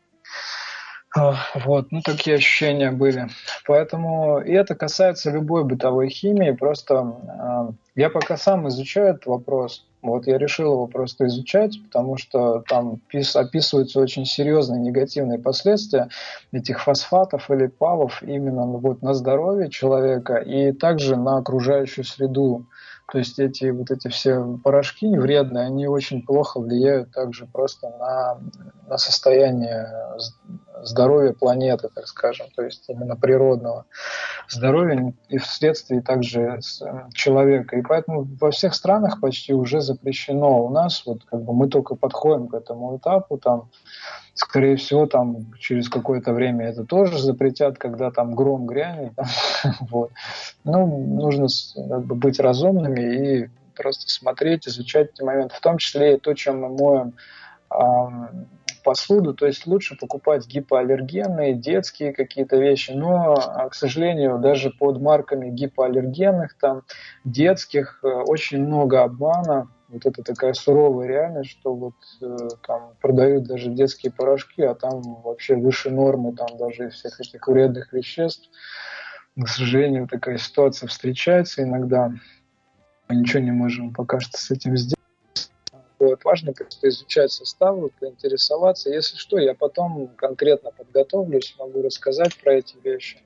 Вот, ну такие ощущения были. Поэтому и это касается любой бытовой химии. Просто э, я пока сам изучаю этот вопрос. Вот я решил его просто изучать, потому что там пис, описываются очень серьезные негативные последствия этих фосфатов или павов именно вот на здоровье человека и также на окружающую среду. То есть эти вот эти все порошки вредные, они очень плохо влияют также просто на, на состояние здоровья планеты, так скажем, то есть именно природного здоровья и вследствие также человека. И поэтому во всех странах почти уже запрещено. У нас вот как бы мы только подходим к этому этапу, там, скорее всего, там через какое-то время это тоже запретят, когда там гром грянет. Вот. Ну, нужно как бы быть разумными и просто смотреть, изучать эти моменты, в том числе и то, чем мы моем э, посуду, то есть лучше покупать гипоаллергенные, детские какие-то вещи, но, к сожалению, даже под марками гипоаллергенных, там, детских, очень много обмана. Вот это такая суровая реальность, что вот э, там продают даже детские порошки, а там вообще выше нормы, там даже из всех этих вредных веществ. К сожалению, такая ситуация встречается иногда. Мы ничего не можем пока что с этим сделать. Вот. Важно просто изучать составы, поинтересоваться. Если что, я потом конкретно подготовлюсь, могу рассказать про эти вещи.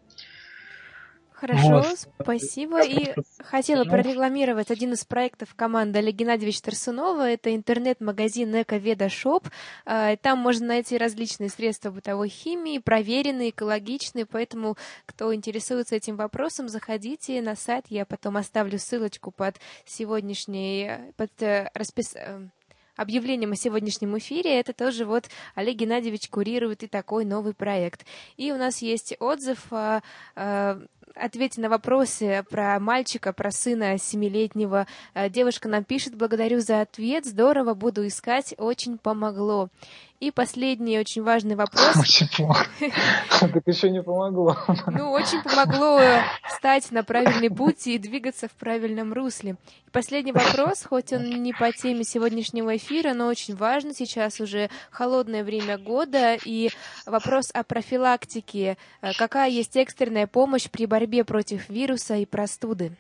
Хорошо, вот. Спасибо. И хотела прорекламировать один из проектов команды Олега Геннадьевича Тарсунова. Это интернет-магазин Эко-Веда Шоп. Там можно найти различные средства бытовой химии, проверенные, экологичные. Поэтому, кто интересуется этим вопросом, заходите на сайт. Я потом оставлю ссылочку под сегодняшней, под распис... объявлением о сегодняшнем эфире. Это тоже вот Олег Геннадьевич курирует и такой новый проект. И у нас есть отзыв о, о ответе на вопросы про мальчика, про сына семилетнего. Девушка нам пишет: благодарю за ответ, здорово, буду искать, очень помогло. И последний очень важный вопрос. Очень плохо. Так еще не помогло. Ну, очень помогло стать на правильный путь и двигаться в правильном русле. И последний вопрос, хоть он не по теме сегодняшнего эфира, но очень важно. Сейчас уже холодное время года, и вопрос о профилактике. Какая есть экстренная помощь при борьбе против вируса и простуды?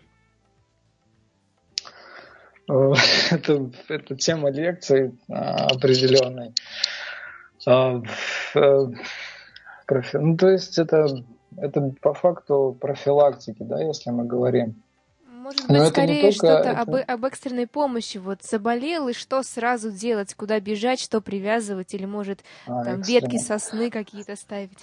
Это, это тема лекции определенной. Ну, то есть это, это по факту профилактики, да, если мы говорим. Может быть, скорее что-то это... об, об экстренной помощи. Вот заболел, и что сразу делать, куда бежать, что привязывать, или, может, а, там экстренно. Ветки сосны какие-то ставить?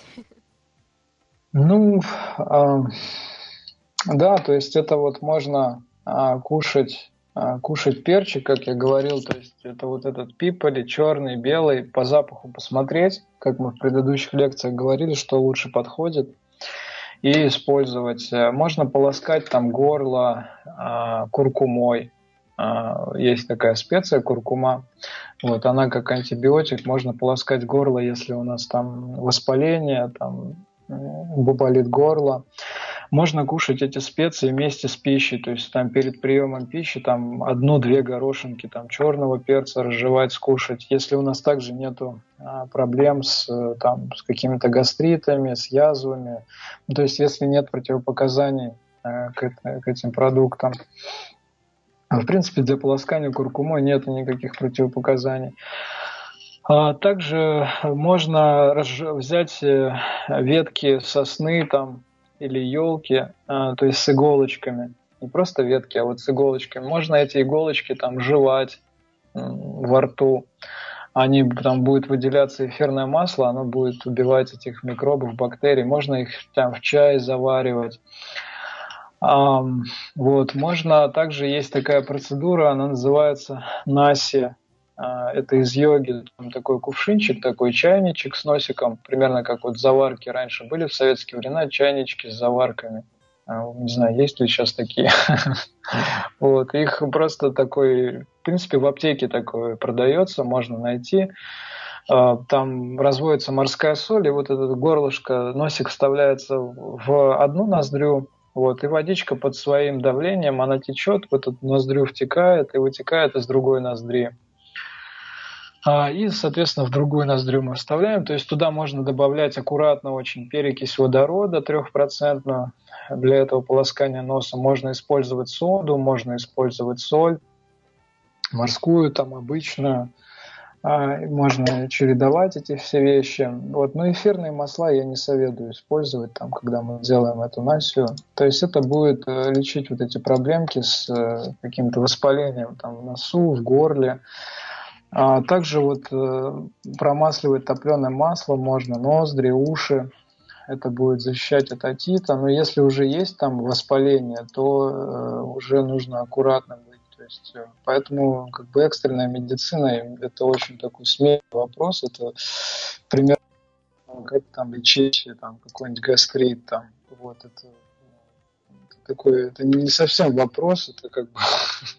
Ну, а, да, то есть это вот можно а, кушать... Кушать перчик, как я говорил, то есть это вот этот пиполи, черный, белый, по запаху посмотреть, как мы в предыдущих лекциях говорили, что лучше подходит, и использовать. Можно полоскать там горло а, куркумой. А, есть такая специя куркума, вот, она как антибиотик, можно полоскать горло, если у нас там воспаление, там болит горло. Можно кушать эти специи вместе с пищей, то есть там перед приемом пищи там одну-две горошинки там черного перца разжевать, скушать. Если у нас также нету а, проблем с, там, с какими-то гастритами, с язвами, ну, то есть если нет противопоказаний а, к, к этим продуктам. В принципе, для полоскания куркумой нет никаких противопоказаний. А также можно взять ветки сосны там, или елки, а, то есть с иголочками. Не просто ветки, а вот с иголочками. Можно эти иголочки там жевать м, во рту. они, там будет выделяться эфирное масло, оно будет убивать этих микробов, бактерий. Можно их там в чай заваривать. А, вот, можно, также есть такая процедура, она называется наси. А, это из йоги, там такой кувшинчик, такой чайничек с носиком, примерно как вот заварки раньше были в советские времена, чайнички с заварками. А, не знаю, есть ли сейчас такие. Вот, их просто такой, в принципе, в аптеке такое продается, можно найти. Там разводится морская соль, и вот это горлышко, носик вставляется в одну ноздрю, вот, и водичка под своим давлением, она течет, в эту ноздрю втекает и вытекает из другой ноздри. И, соответственно, в другую ноздрю мы вставляем. То есть туда можно добавлять аккуратно очень перекись водорода трехпроцентную. Для этого полоскания носа можно использовать соду, можно использовать соль, морскую, там, обычную. Можно чередовать эти все вещи. Вот. Но эфирные масла я не советую использовать, там, когда мы делаем эту насию. То есть это будет лечить вот эти проблемки с каким-то воспалением там, в носу, в горле. А также вот промасливать топленое масло можно, ноздри, уши. Это будет защищать от отита. Но если уже есть там воспаление, то уже нужно аккуратно быть. То есть, поэтому как бы экстренная медицина – это очень такой смелый вопрос. Это примерно как там лечить там, какой-нибудь гастрит. Там, вот, это, это, такой, это не совсем вопрос, это как бы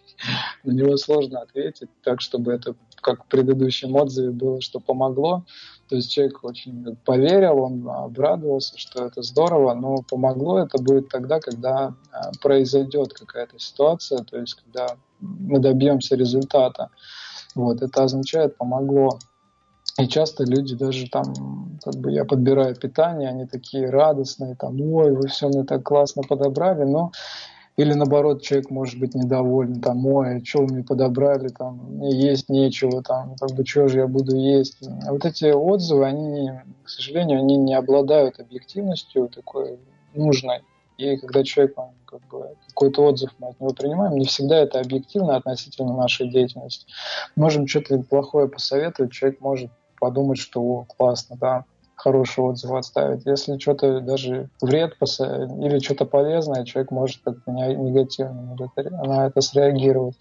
на него сложно ответить так, чтобы это, как в предыдущем отзыве было, что помогло. То есть человек очень поверил, он обрадовался, что это здорово, но помогло это будет тогда, когда произойдет какая-то ситуация, то есть когда мы добьемся результата. Вот, это означает помогло. И часто люди даже там, как бы я подбираю питание, они такие радостные, там, ой, вы все мне так классно подобрали, но или наоборот, человек может быть недоволен, там, ой, что вы мне подобрали, там, мне есть нечего, там, как бы, что же я буду есть. А вот эти отзывы, они, к сожалению, они не обладают объективностью такой нужной. И когда человек, он, как бы, какой-то отзыв мы от него принимаем, не всегда это объективно относительно нашей деятельности. Можем что-то плохое посоветовать, человек может подумать, что о, классно, да, хороший отзыв оставить. Если что-то даже вред или что-то полезное, человек может как-то негативно на это среагировать.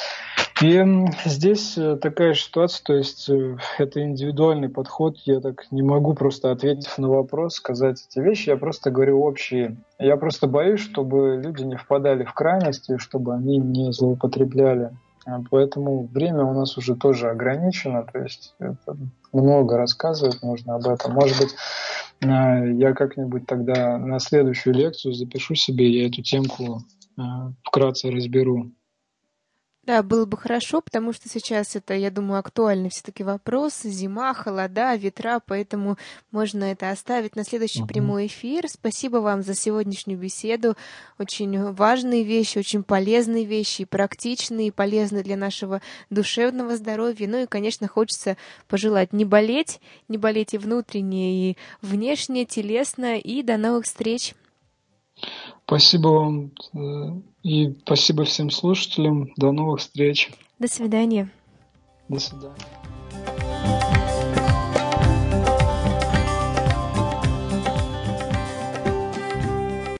И здесь такая же ситуация, то есть это индивидуальный подход, я так не могу просто, ответив на вопрос, сказать эти вещи, я просто говорю общие. Я просто боюсь, чтобы люди не впадали в крайности, чтобы они не злоупотребляли. Поэтому время у нас уже тоже ограничено, то есть это много рассказывать нужно об этом. Может быть, я как-нибудь тогда на следующую лекцию запишу себе, я эту темку вкратце разберу. Да, было бы хорошо, потому что сейчас это, я думаю, актуальный все-таки вопрос. Зима, холода, ветра, поэтому можно это оставить на следующий uh-huh. прямой эфир. Спасибо вам за сегодняшнюю беседу. Очень важные вещи, очень полезные вещи, практичные, полезные для нашего душевного здоровья. Ну и, конечно, хочется пожелать не болеть, не болеть и внутренне, и внешне, телесно. И до новых встреч. Спасибо вам и спасибо всем слушателям. До новых встреч. До свидания. До свидания.